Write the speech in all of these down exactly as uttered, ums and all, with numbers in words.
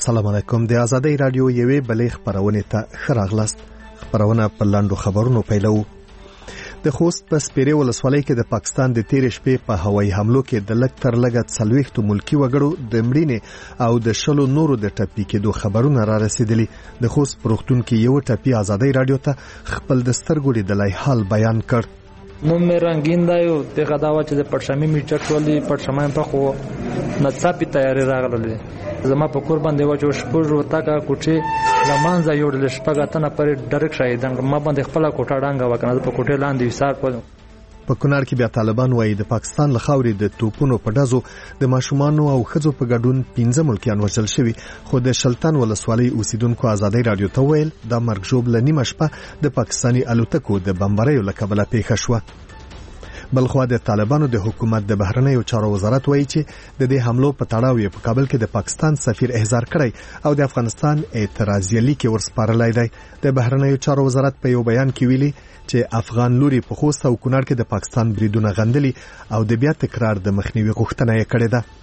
السلام علیکم. د آزادۍ رادیو یوې بلې خبرونه ته ښه راغلاست. خبرونه په لاندو خبرونو پیلو. د خوست په سپیرې ولسوالۍ کې د پاکستان د تیر شپې په هوایي حملو کې د لږ تر لږه څلوېښتو ملکي وګړو د مړینې او د شلو نورو د ټپي کېدو خبرونه را رسېدلي. د خوست په روغتون کې یو ټپي آزادۍ رادیو ته خپل د سترګو لیدلی حال بیان کړ. نو مې رنگین دی او دغه دا و چې د پټشمي میټر ټولې پټشمای په خو نڅاپي تیاری راغله. زما په کور باندې و چې شپږ وتاګه کوټې لمانځه یوړل شپږ اتنه پرې ډایرکټ شاهدان ما باندې خپل کوټه ډانګه وکنه په کوټې لاندې وسار کړم. په کونړ کې بیا طالبان وایي د پاکستان له خاورې د توپونو په ډزو د ماشومانو او ښځو په ګډون پنځه ملکیان وژل شوي. خو د شلتن ولسوالۍ اوسیدونکو آزادۍ رادیو ته ویل دا مرګ ژوبله نیمه شپه د پاکستاني الوتکو د بمباریو له کبله پیښه شوه. بلخوا د طالبانو د حکومت د بهرنیو چارو وزارت وایي چې د دې حملو په تړاو یې په کابل کې د پاکستان سفیر احضار کړی او د افغانستان اعتراضیه لیک ورسپارلی دی. د بهرنیو چارو وزارت په یو بیان کې ویلي چې افغان لوري په خوست او کونړ کې د پاکستان بریدونه غندلي او د بیا تکرار د مخنیوي غوښتنه یې کړې ده.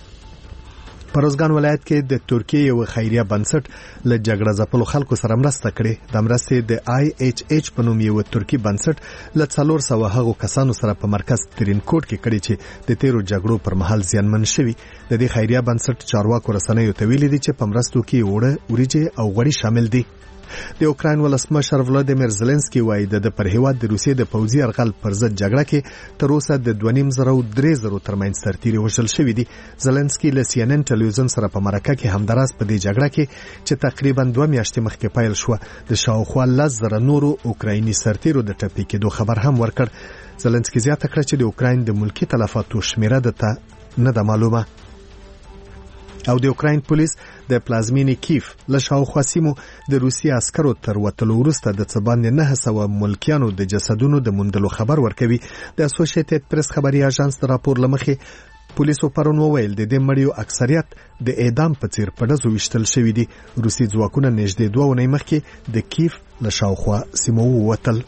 په روزګان ولایت کې د ترکیې یو خیریه بنسټ له جګړه ځپلو خلکو سره مرسته کړې. د مرستې د آی ایچ ایچ په نوم یو ترکی بنسټ له څلور سوه هغو کسانو سره په مرکز ترینکوټ کې کړي چې د تیرو جګړو پر مهال زیانمن شوي. د دې خیریه بنسټ چارواکو رسنیو ته ویلي دي چې په مرستو کې اوړه، وریجې او غوړي شامل دي. د اوکراین ولسمشر ولادیمیر زيلنسکي وایي د پر هیواد د روسیې د پوځي یرغل پر ضد جګړه کې تر اوسه د دوه نیم زره او درې زره ترمنځ سرتیري وژل شوي دي. زيلنسکي له سی ان ان ټلویزیون سره په مرکه کې همداراز په دې جګړه کې چې تقریبا دوه میاشتې مخکې پیل شوه د شاوخوا لس زره نورو اوکرایني سرتیرو د ټپي کېدو خبر هم ورکړ. زيلنسکي زیاته کړه چې د اوکراین د ملکی تلفاتو شمیره د ته نه ده معلومه. او د اوکراین پولیس د پلازمینې کیف له شاوخوا سیمو د روسي عسکرو تر وتلو وروسته د څه باندې نه سوه ملکیانو د جسدونو د موندلو خبر ورکوي. د اسوسییټډ پریس خبري اژانس د راپور له مخې پولیسو پرون وویل د دې مړیو اکثریت د اعدام په څیر په ډزو ویشتل شوي دي. روسي ځواکونه نږدې دوه اونۍ مخکې د کیف له شاوخوا سیمو ووتل.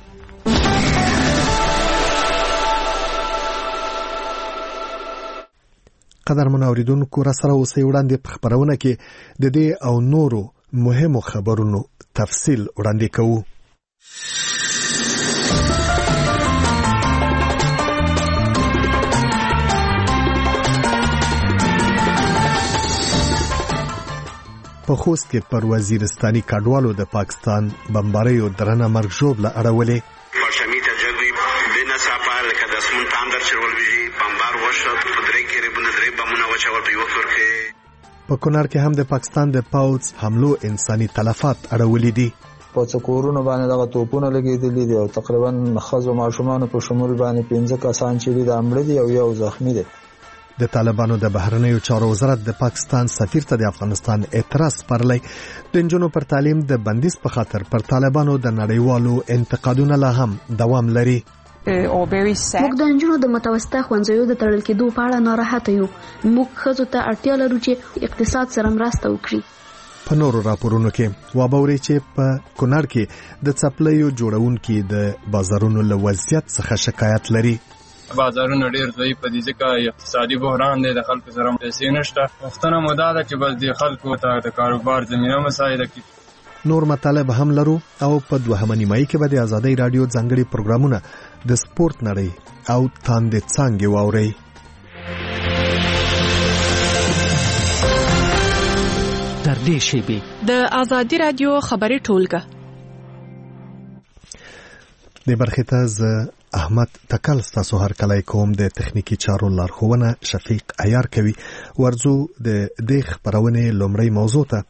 قدرمن اوریدونکو را سره اوسئ. وړاندې په خبرونه کې د دې او نورو مهمو خبرونو تفصیل وړاندې کوو. په خوست کې پر وزیرستاني کډوالو د پاکستان بمباریو درنه مرګ ژوبله اړولې. په کونړ کې هم د پاکستان د پاوځ حملو انساني تلفات اړولې دي. په څکورونو باندې دغه توپونه لګېدلي دي او تقریبا ښځو ماشومانو په شمول باندې پنځه کسان چې دي د مړه دي او یو زخمی دي. د طالبانو د بهرنیو چارو وزارت د پاکستان سفیر ته د افغانستان اعتراض سپارلی. د نجونو پر تعلیم د بندیز په خاطر پر طالبانو د نړیوالو انتقادونه لا هم دوام لري. موږ د نجونو د متوسطه ښوونځیو د تړل کېدو په اړه ناراحته یو. موږ ښځو ته اړتیا لرو چې اقتصاد سره مرسته وکړي. په نورو راپورونو کې وابوري چې په کونړ کې د څپلیو جوړونکي د بازارونو له وضعیت څخه شکایت لري. بازارونه ډیر ضعیف دي ځکه اقتصادي بحران دی، د خلکو سره پیسې نشته. وختونه مو دا ده چې بس د خلکو ته د کاروبار زمینه مساعده کړي. نور مطالب هم لرو او په دوهمه نیمایي کې به د آزادۍ رادیو ځانګړي پروګرامونه د سپورت نړۍ او تاندې څانګې واورئ. تر دې شیبې د آزادۍ رادیو خبري ټولګه د برخې ته زه احمد تکل ستاسو هر کله کوم. د تخنیکی چارو لارښوونه شفیق عیار کوي. ورځو د دې خبرونې لومړی موضوع ته.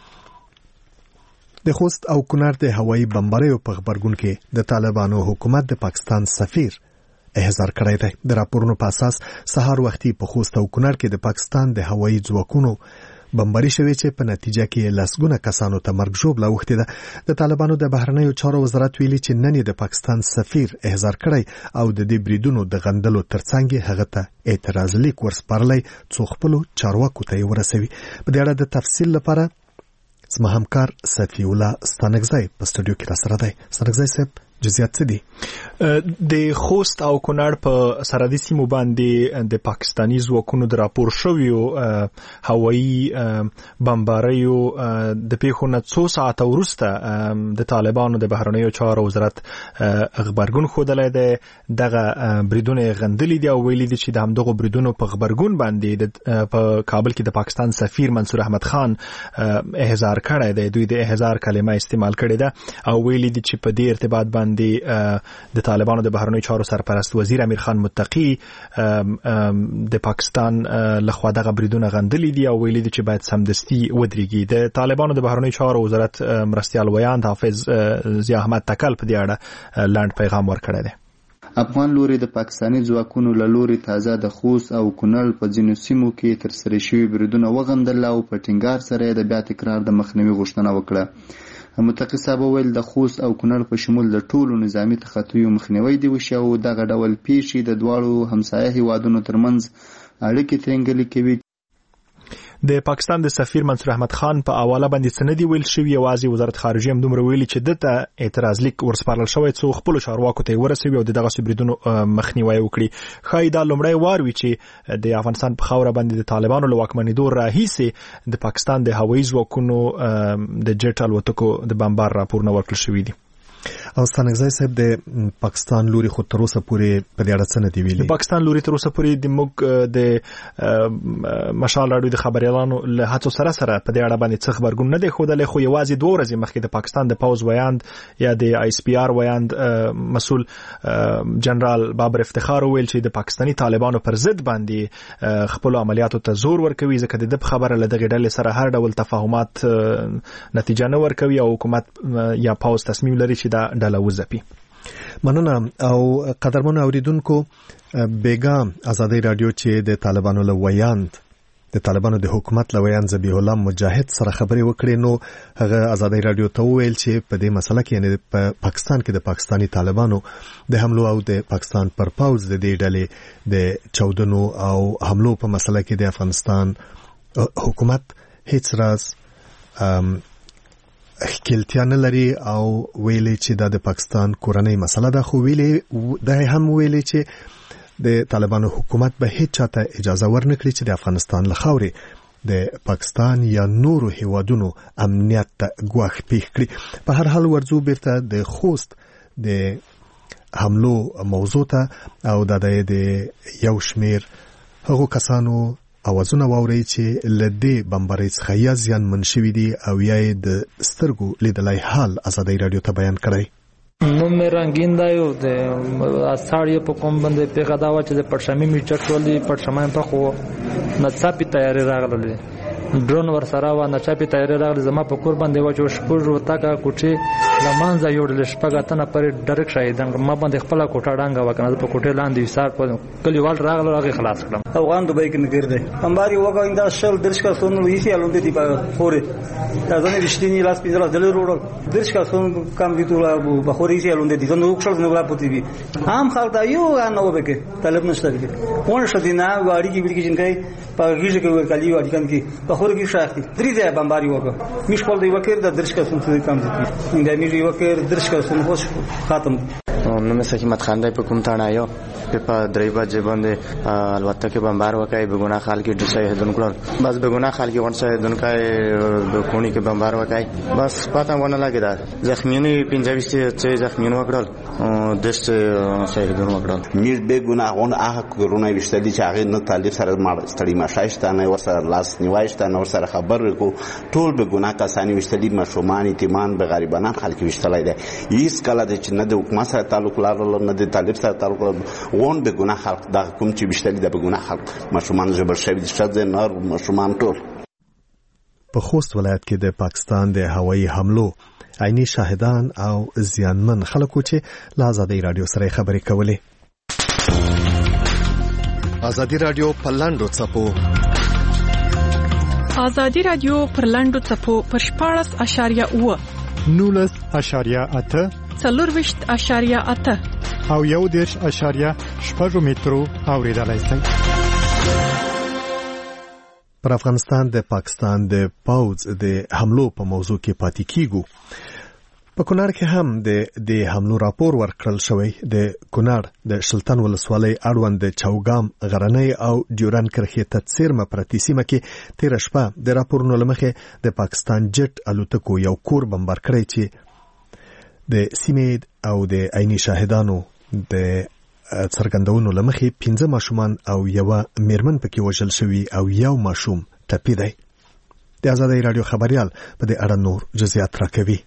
د خوست او کونړ د هوایي بمباریو په خبرګون کې د طالبانو حکومت د پاکستان سفیر احضار کړی دی. د راپورونو په اساس سهار وختي په خوست او کونړ کې د پاکستان د هوایي ځواکونو بمباري شوې چې په نتیجه کې لسګونه کسانو ته مرګ ژوبله اوښتې ده. د طالبانو د بهرنیو چارو وزارت ویلي چې نن د پاکستان سفیر احضار کړی او د دې بریدونو د غندلو ترڅنګ هغه ته اعتراض لیک ورسپارلی څو خپلو چارواکو ته یې ورسوي. په دې اړه د تفصیل لپاره زما همکار صفی الله ستانکزی په سټوډیو کې را سره دی. ستانکزی صاحب جزئیات څه دي؟ د خوست او کونړ په سرحدي سیمو باندې د پاکستاني ځواکونو د راپور شویو هوایي بمباریو د پیښو نه څو ساعته وروسته د طالبانو د بهرنیو چارو وزارت خبرګون ښودلی دی. دغه بریدونه یې غندلي دي او ویلي دي چې د همدغو بریدونو په غبرګون باندې په کابل کې د پاکستان سفیر منصور احمد خان احضار کړی دی. دوی د احضار کلمه استعمال کړې ده او ویلي دي چې په دې ارتباط باندې د طالبانو د بهرنیو چارو سرپرست وزیر امیر خان متقی د پاکستان لخوا دغه بریدونه غندلي دي او ویلي دي چې باید سمدستي ودرېږي. د طالبانو د بهرنیو چارو وزارت مرستیال ویاند حافظ ضیا احمد تکل په دې اړه لاند پیغام ورکړی دی. افغان لوري د پاکستاني ځواکونو له لوري تازه د خوست او کونړ په ځینو سیمو کې ترسره شوي بریدونه وغندل او په ټینګار سره د بیا تکرار د مخنیوي غوښتنه وکړه. متقی صاحب ویل د خوست او کونړ په شمول د ټولو نظامي تخطیو مخنیوي دی وشي او دغه ډول پیښې د دواړو همسایه هیوادونو ترمنځ اړیکې ترنګلې کوي. د پاکستان د سفیر منصور احمد خان په حواله باندې څه نه دی ویل شوي، یوازې وزارت خارجه هم دومره ویلي چې دته اعتراض لیک ورسپارل شوی څو خپلو چارواکو ته ورسوي او د دغسې بریدونو مخنیوی وکړي. ښایي دا لومړی وار وي چې د افغانستان په خاوره باندې د طالبانو له واکمنېدو راهیسې د پاکستان د هوایي ځواکونو د جټ الوتکو د بمبار راپورونه ورکړل شوي دي. او ستانکزی صاحب د پاکستان لوري خو تر اوسه پورې په دې اړه څه نه دی ویلي؟ د پاکستان لوري تر اوسه پورې د موږ د مشال راډیو د خبريالانو له هڅو سره سره په دې اړه باندې څه خبرګون نه دی ښودلی، خو یوازې دوه ورځې مخکې د پاکستان د پوځ ویاند یا د آی اس پی آر ویاند مسؤل جنرال بابر افتخار ویل چې د پاکستاني طالبانو پر ضد باندې خپل عملیاتو ته زور ورکوي، ځکه د دې خبره له دغه ډلې سره هر ډول تفاهمات نتیجه نه ورکوي او حکومت یا پوځ تصمیم لري چې دا ډله وځپي. مننه. او قدرمنو اوریدونکو، بیګا ازادي رادیو چې د طالبانو له ویاند د طالبانو د حکومت له ویاند ذبیح الله مجاهد سره خبرې وکړې، نو هغه ازادي رادیو ته وویل چې په دې مسله کې یعنی په پاکستان کې د پاکستاني طالبانو د حملو او د پاکستان پر پوځ د دې ډلې د چاودنو او حملو په مسله کې د افغانستان حکومت هیڅ راز خپلتیا نه لري او ویلي چې دا د پاکستان کورنۍ مسله ده، خو ویلي دا هم ویلي چې د طالبانو حکومت به هیڅ چاته اجازه ورنکړي چې د افغانستان له خاورې د پاکستان یا نورو هیوادونو امنیت ته ګواښ پیښ کړي. په هر حال ورځو بیرته د خوست د حملو موضوع ته او دا د یو شمیر هغو کسانو اوازونه واوري چې لدې بمبارۍ څخه یا زیانمن شوي دي او یا د سترګو لیدلی حال ازادي رادیو ته بیان کړی. نو مې رنگین دا یو د اثاړ په کوم باندې پیغه دا و چې د پړشمي می چټولي پړشمای په خو نڅاپي تیاری راغله، ډرون ور سره و نڅاپي تیاری راغله. زما په کور باندې و چې شپږ وتا کا کوټه لمانځه یوړل شپږه تنه پر ډایرکټ شاهدان ما باندې خپل کوټه ډانګه وکنه په کوټه لاندې وسار په کلیوال راغله هغه خلاص کړم. افغان دوبای کې نګر دی امباري وګا انده شل درش کا سونو یې الوند دي په خوري دا ځنه رښتینی لاس پینځه دل وروړ درش کا سونو کم دي ټول په خوري یې الوند دي ځنه وکړل نو لا پوتې وي هم خلک دا یو نه وبکه طالب نشته دي ون شدینا واړی کې وړي کې جنګي په غیږ کې ورکالي واړی کان کې په خوري کې شاختي درې ځای بمباري وکړه مش کول دی وکړ د درش کا سونو کم دي انده می وکړ درش کا سونو خوش ختم. نو مې سکیمت خان دی په کوم تاڼه یو په درې بجې باندې الوتکه بمبار وکړي بګونا خال کې د شهیدون کړل بس بګونا خال کې ون شهیدون کای د کونی کې بمبار وکړي بس پته ونه لګیدا زخمیونه پنځه چې زخمیونه وکړل د شهیدون وکړل میر بګونا اون هغه کورونه وشتلي چې هغه نه طالب سره مړ ستړي ماشایشتانه ورسره لاس نیوایشتانه ورسره خبر کو ټول بګونا کسانی وشتلي مشومان ایتمان به غریبانان خلک وشتلای دي هیڅ کله د چې نه د حکومت سره تعلق لرل نه د طالب سره تعلق اون به ګناه خلق دا کوم چې بشتري د ګناه خلق مشومان جبر شوی د شذ نار مشومان ټول. په خوست ولایت کې د پاکستان د هوایي حملو عیني شاهدان او زیانمن خلکو چې له ازادي رادیو سره خبرې کولې. ازادي رادیو په لاندو څپو ازادي رادیو پر لاندو څپو پر شپاړس اشاریه اوه نولس اشاریه اته څلور ویشت اشاریه اته او یو دیرش اشاریه شپږ مترو اوریدلای شئ. پر افغانستان د پاکستان د پوځ د حملو په موضوع کې پاتې کیږو. په کونړ کې هم د د حملو راپور ورکړل شوی. د کونړ د شلتن ولسوالۍ اړوند د چوګام غرنۍ او ډیورن کرښې ته څیرمه پرتې سیمه کې تېره شپه د راپورونو له مخې د پاکستان جټ الوتکو یو کور بمبار کړی چې د سیمې او د عیني شاهدانو د څرګندونو له مخې پنځه ماشومان او یوه میرمن پکې وژل شوي او یو ماشوم ټپي دی. د ازادۍ راډیو خبریال په دې اړه نور جزئیات راکوي.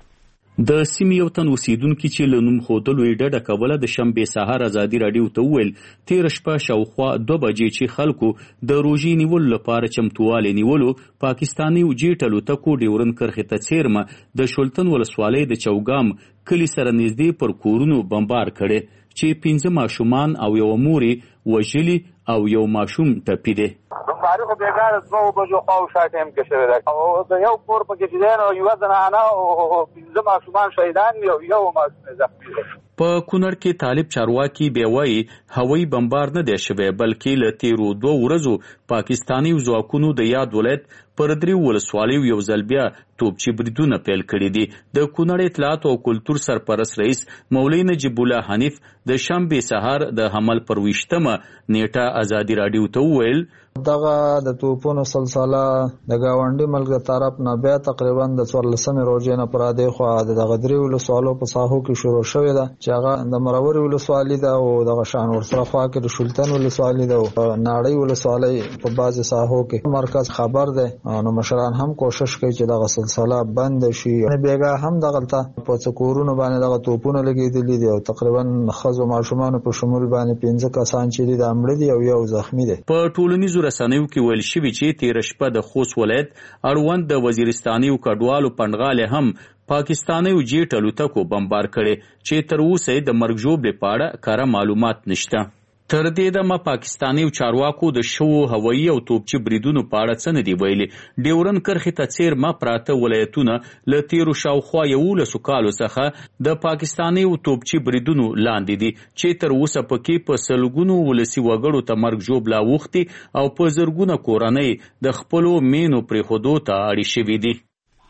د سیمې یو تن اوسیدونکي چې له نوم ښودلو یې ډډه کوله د شنبې سهار ازادي راډیو ته وویل تېره شپه شاوخوا دوه بجې چې خلکو د روژې نیولو لپاره چمتووالی نیولو پاکستاني جیټ الوتکو ډیورن کرښې ته څیرمه د شلتن ولسوالۍ د چوګام کلي سره نږدې پر کورونو بمبار کړی چې پنځه ماشومان او یوه مور یې وژلي او یو ماشوم ټپي دی. بمباري خو بېګاره دوو بجو خواوشا ټایم کې شوی دی او د یو کور پکې چې دی نو یوه زنانه او پنځه ماشومان شهیدان دي او یو ماشوم زخمي دی. په کونړ کې طالب چارواکي بیا وایي هوایي بمبار نه دی شوی بلکې له تیرو دوه ورځو پاکستاني ځواکونو د یاد ولایت پر دریو ولسوالیو یو ځل بیا توپچي بریدونه پیل کړي دي. د کونړ اطلاعات او کلتور سرپرست رئیس مولوي نجیب الله حنیف د شنبې سهار د حمل پر ویشتمه نیټه ازادي راډیو ته وویل دغه د توپونو سلسله د گاونډي ملک د طرف نه بیا تقریبا د څوارلسمې روژې نه پر دې خوا د دغه درې ولسوالو په ساحو کې شروع شوې ده چې هغه د مروري ولسوالي ده او دغه شان ورسره خوا کې د شلتن ولسوالي ده او ناړۍ ولسوالۍ په بعضې ساحو کې مرکز خبر ده نو مشران هم کوشش کوي چې دغه سلسله بند شي. بیګا هم دغلته په څه کورونو باندې دغه توپونه لګېدلي دي او تقریبا ښځو ماشومانو په شمول باندې پنځه کسان چې دي د مړه دي او یو زخمي دی. په ټولنیزو رسنیو کې ویل شوي چې تېره شپه د خوست ولایت اړوند د وزیرستاني کډوالو پنډغالې هم پاکستاني جیټ الوتکو بمبار کړي چې تر اوسه د مرګ ژوبلې په اړه کره معلومات نشته. تر دې دمه پاکستاني چارواکو د شوو هوایي او توپچي بریدونو په اړه څه نه دي ویلي. ډیورن کرښې ته څیرمه پراته ولایتونه له تیرو شاوخوا یولسو کالو څخه د پاکستاني توپچي بریدونو لاندې دي چې تر اوسه پکې په سلګونو ولسي وګړو ته مرګ ژوبله اوښتي او په زرګونه کورنۍ د خپلو مینو پرېښودو ته اړې شوي دي.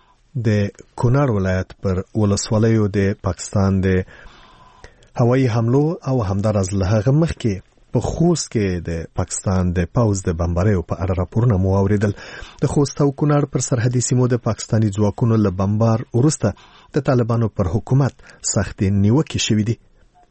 د کونړ ولایت پر ولسوالیو د پاکستان د هوایي حملو او همداراز له هغه مخکې په خوست کې د پاکستان د پوځ د بمباریو په اړه راپورونه مو واورېدل. د خوست او کونړ پر سرحدي سیمو د پاکستاني ځواکونو له بمبار وروسته د طالبانو پر حکومت سختې نیوکې شوې دي.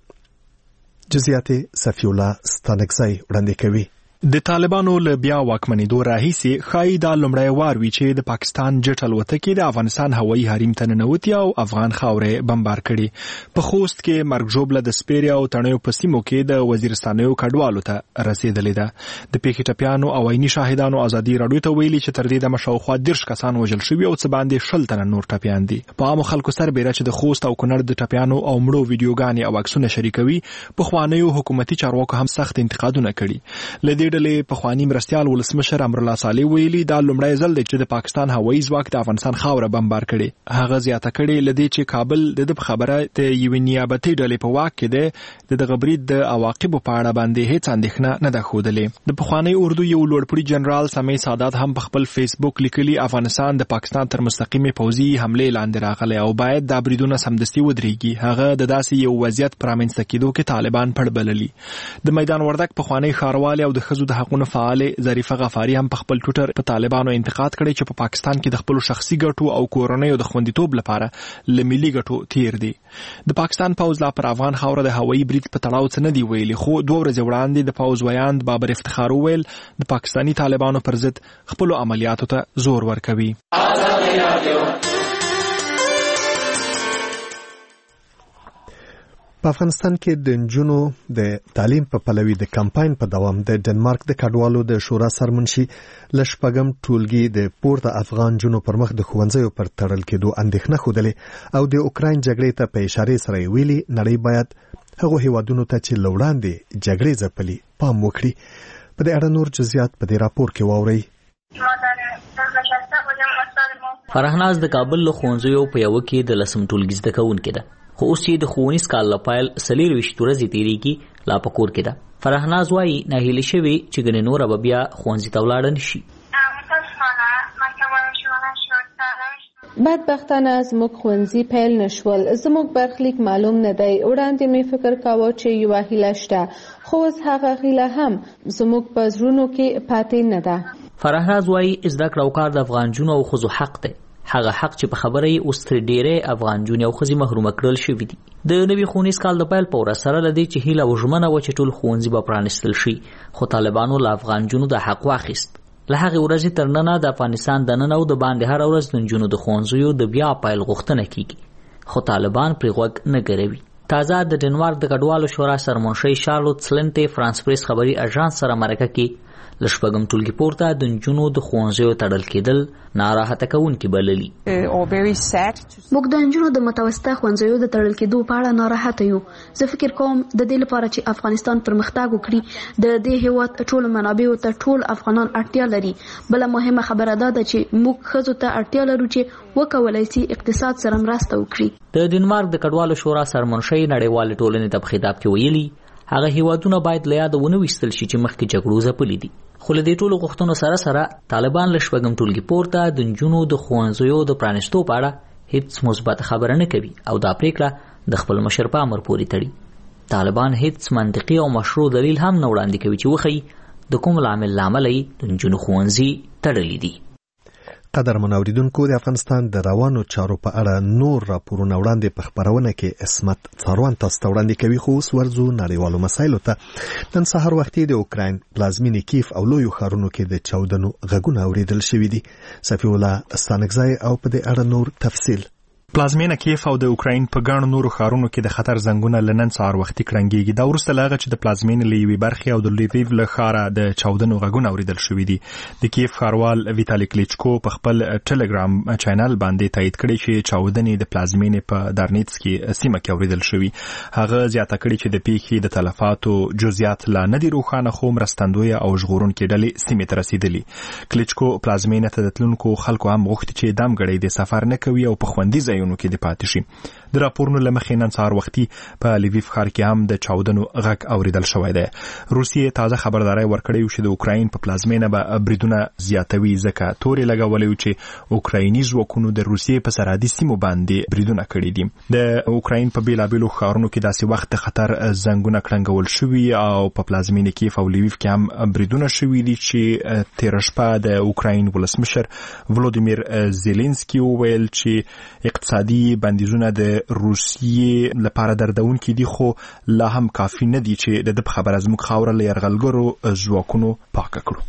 جزئیات صفی الله ستانکزی وړاندې کوي. د طالبانو له بیا واکمنېدو راهیسې ښایي دا لومړی وار وي چې د پاکستان جټ الوتکې د افغانستان هوایي حریم ته ننوتي او افغان خاورې بمبار کړي. په خوست کې مرګ ژوبله د سپیرې او تڼیو په سیمو کې د وزیرستانیو کډوالو ته رسېدلې ده. د پیښې ټپیانو او عیني شاهدانو ازادي راډیو ته ویلي چې تر دې دمه شاوخوا دېرش کسان وژل شوي او څه باندې شل تنه نور ټپیان دي. په عامو خلکو سربیره چې د خوست او کونړ د ټپیانو او مړو ویډیوګانې او عکسونه شریکوي پخوانیو حکومتي چارواکو هم سخت انتقادونه کړي. له دې ډلې پخواني مرستیال ولسمشر امرالله صالح ویلي دا لومړی ځل دی چې د پاکستان هوایي ځواک د افغانستان خاوره بمبار کړي. هغه زیاته کړې له دې چې کابل د ده په خبره د یوې نیابتي ډلې په واک کې دی د دغه برید د عواقبو په اړه باندې هیڅ اندېښنه نه ده ښودلې. د پخواني اردو یو لوړپوړي جنرال سمیع سادات هم په خپل فیسبوک لیکلي افغانستان د پاکستان تر مستقیمې پوځي حملې لاندې راغلی او باید دا بریدونه سمدستي ودرېږي. هغه د داسې یو وضعیت په رامنځته کېدو کې طالبان پړ بللي. د میدان وردګ پخواني ښاروالې او د ښځو د حقونو فعالې ظریفه غفاري هم په خپل ټویټر په طالبانو انتقاد کړی چې په پا پاکستان کې د خپلو شخصي ګټو او کورنیو د خوندیتوب لپاره له ملي ګټو تیر دي. د پاکستان پوځ لا پر افغان خاوره د هوایي برید په تړاو څه نه دي ویلي، خو دوه ورځې وړاندې د پوځ ویاند بابر افتخار وویل د پاکستاني طالبانو پر ضد خپلو عملیاتو ته زور ورکوي. په افغانستان کې د نجونو د تعلیم په پلوي د کمپاین په دوام د ډنمارک د کډوالو د شورا سرمنشي له شپږم ټولګي د پورته افغان نجونو پر مخ د ښوونځیو پر تړل کېدو اندېښنه ښودلې او د اوکراین جګړې ته په اشارې سره یې ویلي نړۍ باید هغو هیوادونو ته چې له وړاندې جګړې ځپلي پام وکړي. په دې اړه نور جزئیات په دې راپور کې واورئ. فرهناز د کابل له ښوونځیو په یوه کې د لسم ټولګي زده کوونکې ده، خو اوس چې د ښوونیز کال له پیل څلېرویشت ورځې تېرېږي لا په کور کې ده. فرهناز وایي ناهیلې شوې چې ګنې نوره به بیا ښوونځي ته ولاړه نه شي. بدبختانه زموږ ښوونځي پیل نشول. زموږ برخلیک معلوم نه دی. وړاندې مې فکر کاوه چې یوه هیله شته، خو اوس هغه هیله هم زموږ په زړونو کې پاتې نه ده. فرهناز وایي زده کړه او کار د افغان نجونو او ښځو حق دی، هغه حق چې په خبره یې اوس تر ډېری افغان نجونې او ښځې محرومه کړل شوي دي. د نوي ښوونیز کال د پیل په ورځ سره له دې چې هیله او ژمنه وه چې ټول ښوونځي به پرانیستل شي، خو طالبانو له افغان نجونو د حق واخیست. له هغې ورځې تر ننه د افغانستان دننه او د باندې هره ورځ د نجونو د ښوونځیو د بیا پیل غوښتنه کیږي، خو طالبان پرې غوږ نه ګروي. تازه د ډنمارک د کډوالو شورا سرمنشي شارلوت سلنټې فرانس پریس خبري اژانس سره مرکه کې له شپږم ټولګي پورته د نجونو د ښوونځیو تړل کېدل ناراحته کوونکي بللي. موږ د نجونو د متوسطه ښوونځیو د تړل کېدو په اړه ناراحته یو. زه فکر کوم د دې لپاره چې افغانستان پرمختګ وکړي د دې هېواد ټول منابعو ته ټول افغانان اړتیا لري. بله مهمه خبره دا ده چې موږ ښځو ته اړتیا لرو چې وکولای شي اقتصاد سره مرسته وکړي. د ډنمارک د کډوالو شورا سرمنشي نړیوالې ټولنې ته په خطاب کې ویلي هغه هیوادونه باید له یاده ونه ویستل شي چې مخکې جګړو ځپلي دي. خو له دې ټولو غوښتنو سره سره طالبان له شپږم ټولګي پورته د نجونو د ښوونځیو د پرانیستو په اړه هیڅ مثبت خبره نه کوي او دا پریکړه د خپل مشر په امر پورې تړي. طالبان هیڅ منطقي او مشروع دلیل هم نه وړاندې کوي چې وښیي د کوم لامل له امله یې د نجونو ښوونځي تړلي دي. قدرمن اوریدونکو، د افغانستان د روانو چارو په اړه نور راپورونه وړاندې په خبرونه کې عصمت څاروان تاسو ته وړاندې کوي. خو اوس ورځو نړیوالو مسایلو ته. نن سهار وختي د اوکراین پلازمینې کیف او لویو ښارونو کې د چاودنو غږونه اوریدل شوي دي. صفی الله ستانکزی او په دې اړه نور تفصیل. پلازمینه کیف او د اوکراین په ګڼو نورو ښارونو کې د خطر زنګونه له نن سهار وختي کړنګېږي. دا وروسته له هغه چې د پلازمینې له یوې برخې او د لیویو له ښاره د چاودنو غږونه اورېدل شوي دي. د کیف ښاروال ویتالي کلیچکو په خپل ټلګرام چینل باندې تایید کړی چې چاودنې د پلازمینې په دارنیتسکي سیمه کې اورېدل شوي. هغه زیاته کړې چې د پیښې د تلفاتو جزئیات لا نه دي روښانه، خو مرستندویه او ژغورونکې ډلې سیمې ته رسېدلي. کلیچکو پلازمینې ته د تلونکو خلکو هم غوښتي چې دمګړی د سفر نه کوي او په خوندي ځایونو کې د پاتې شي. د راپورونو له مخې نن سهار وختي په لیویو ښار کې هم د چاودنو غږ اورېدل شوی دی. روسیې تازه خبرداری ورکړی چې د اوکراین په پلازمینه به بریدونه زیاتوي، ځکه تورې لګولې چې اوکرایني ځواکونو د روسیې په سرحدي سیمو باندې بریدونه کړي دي. د اوکراین په بیلابیلو ښارونو کې داسې وخت د خطر زنګونه کړنګول شوي او په پلازمینه کیف او لیویو کې هم بریدونه شوي دي چې تېره شپه د اوکراین ولسمشر ولودیمیر زيلنسکي وویل چې اقتصادي بندیزونه د روسیې لپاره دردونکي دي، خو لا هم کافي نه دي چې د په خبره زموږ خاوره له یرغلګرو ځواکونو پاکه کړو.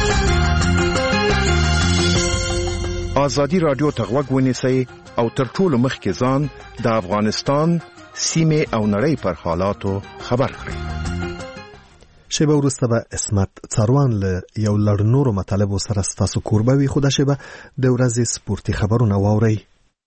ازادي رادیو ته غوږ ونیسئ او تر ټولو مخکې ځان د افغانستان سیمې او نړۍ پر حالاتو خبر کړئ. شیبه وروسته به عصمت څاروان له یو لړ نورو مطالبو سره ستاسو کوربه وي، خو دا شیبه د ورځې سپورتي خبرونه واورئ.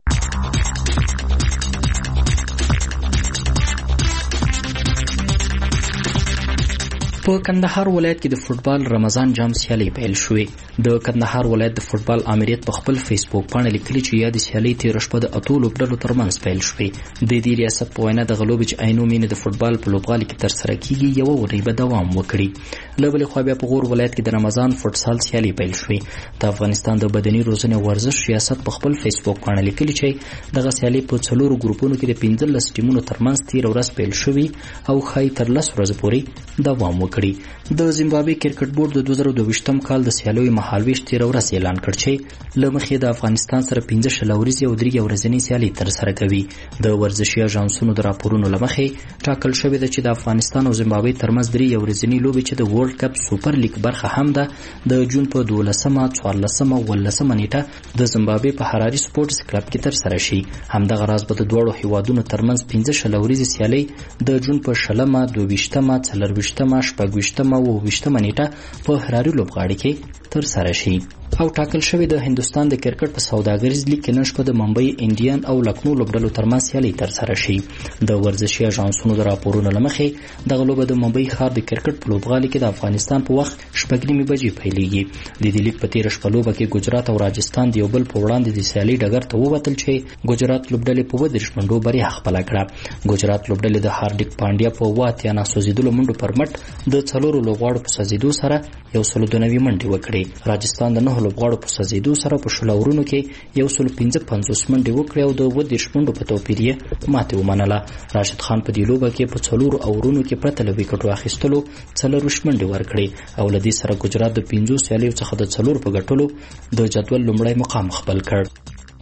په کندهار ولایت کې د فوټبال رمضان جام سیالي پیل شوې. د کندهار ولایت د فوټبال امریت په خپل فیسبوک باندې لیکلي چې یاد سیالي تیر شپه د اتو لوبډلو ترمنځ پیل شوې. د دې ریاست په وینا د غلوب چې عینو مینه د فوټبال په لوبغالي کې تر سره کیږي یو ورې به دوام وکړي. له بلې خوا بیا په غور ولایت کې د رمضان فوټسال سیالي پیل شوې. د افغانستان د بدني روزنې ورزش ریاست په خپل فیسبوک باندې لیکلي چې دغه سیالي په څلورو ګروپونو کې د پنځلس ټیمونو ترمنځ تیر ورځ پیل شوې او خای تر لس ورځې پورې دوام وکړي. د زیمبابوې کرکټ بورډ د دوه زره دوه کال د سیالیو مهالویش تیر ورځ اعلان کړ چې لمخې د افغانستان سره پنځه شل ورځې او درې ورځې سیالي تر سره کوي. د ورزشي اژانسونو د راپورونو لمخې ټاکل شوې ده چې د افغانستان او زیمبابوې ترمنځ درې ورځې لوبې چې د ورلد کپ سوپر لیګ برخه هم ده د جون په دولسمه، څوارلسمه او ولسمه نیټه د زیمبابوې په حراري سپورټس کلب کې تر سره شي. همدغه راز به د دوړو هیوادونو ترمنځ پنځه شل ورځې سیالي د جون په شلمه، دوهویشتمه، څلرویشتمه، شپږویشتمه او اوویشتمه نیټه په حراري لوبغاړي کې تر سره شي. او ټاکل شوی د هندستان د کرکټ په سوداګریز لیګ کې نن شپه د ممبئی انډین او لکنو لوبډلو ترمنځ سیالي تر سره شي. د ورزشي اژانسونو د راپورونو لمخې دغه لوبه د ممبئی ښار د کرکټ په لوبغالي کې د افغانستان په وخت شپږ نیمې بجې پیلېږي. د دې لیګ په تېره شپه لوبه کې ګجرات او راجستان د یو بل په وړاندې د سیالي ډګر ته ووتل چې ګجرات لوبډلې په اووه دېرش منډو بریا خپله کړه. ګجرات لوبډلې د هارډیک پانډیا په اووه اتیا ناسوځېدلو منډو پر مټ د څلورو لوبغاړو په سوځېدو سره یو سل دوه نوي منډې وکړې. کړې. راجستان د نه لوبغاړو په سزیدو سره په شل اورونو کې یو سل پنځه پنځوس منډې وکړې او د اووه دېرش منډو په توپیر یې ماتې ومنله. راشد خان په دې لوبه کې په څلورو اورونو کې پرته له ویکټو اخیستلو څلرویشت منډې ورکړې او له دې سره ګجرات د پنځو سیالیو څخه د څلور په ګټلو د جدول لومړی مقام خپل کړ.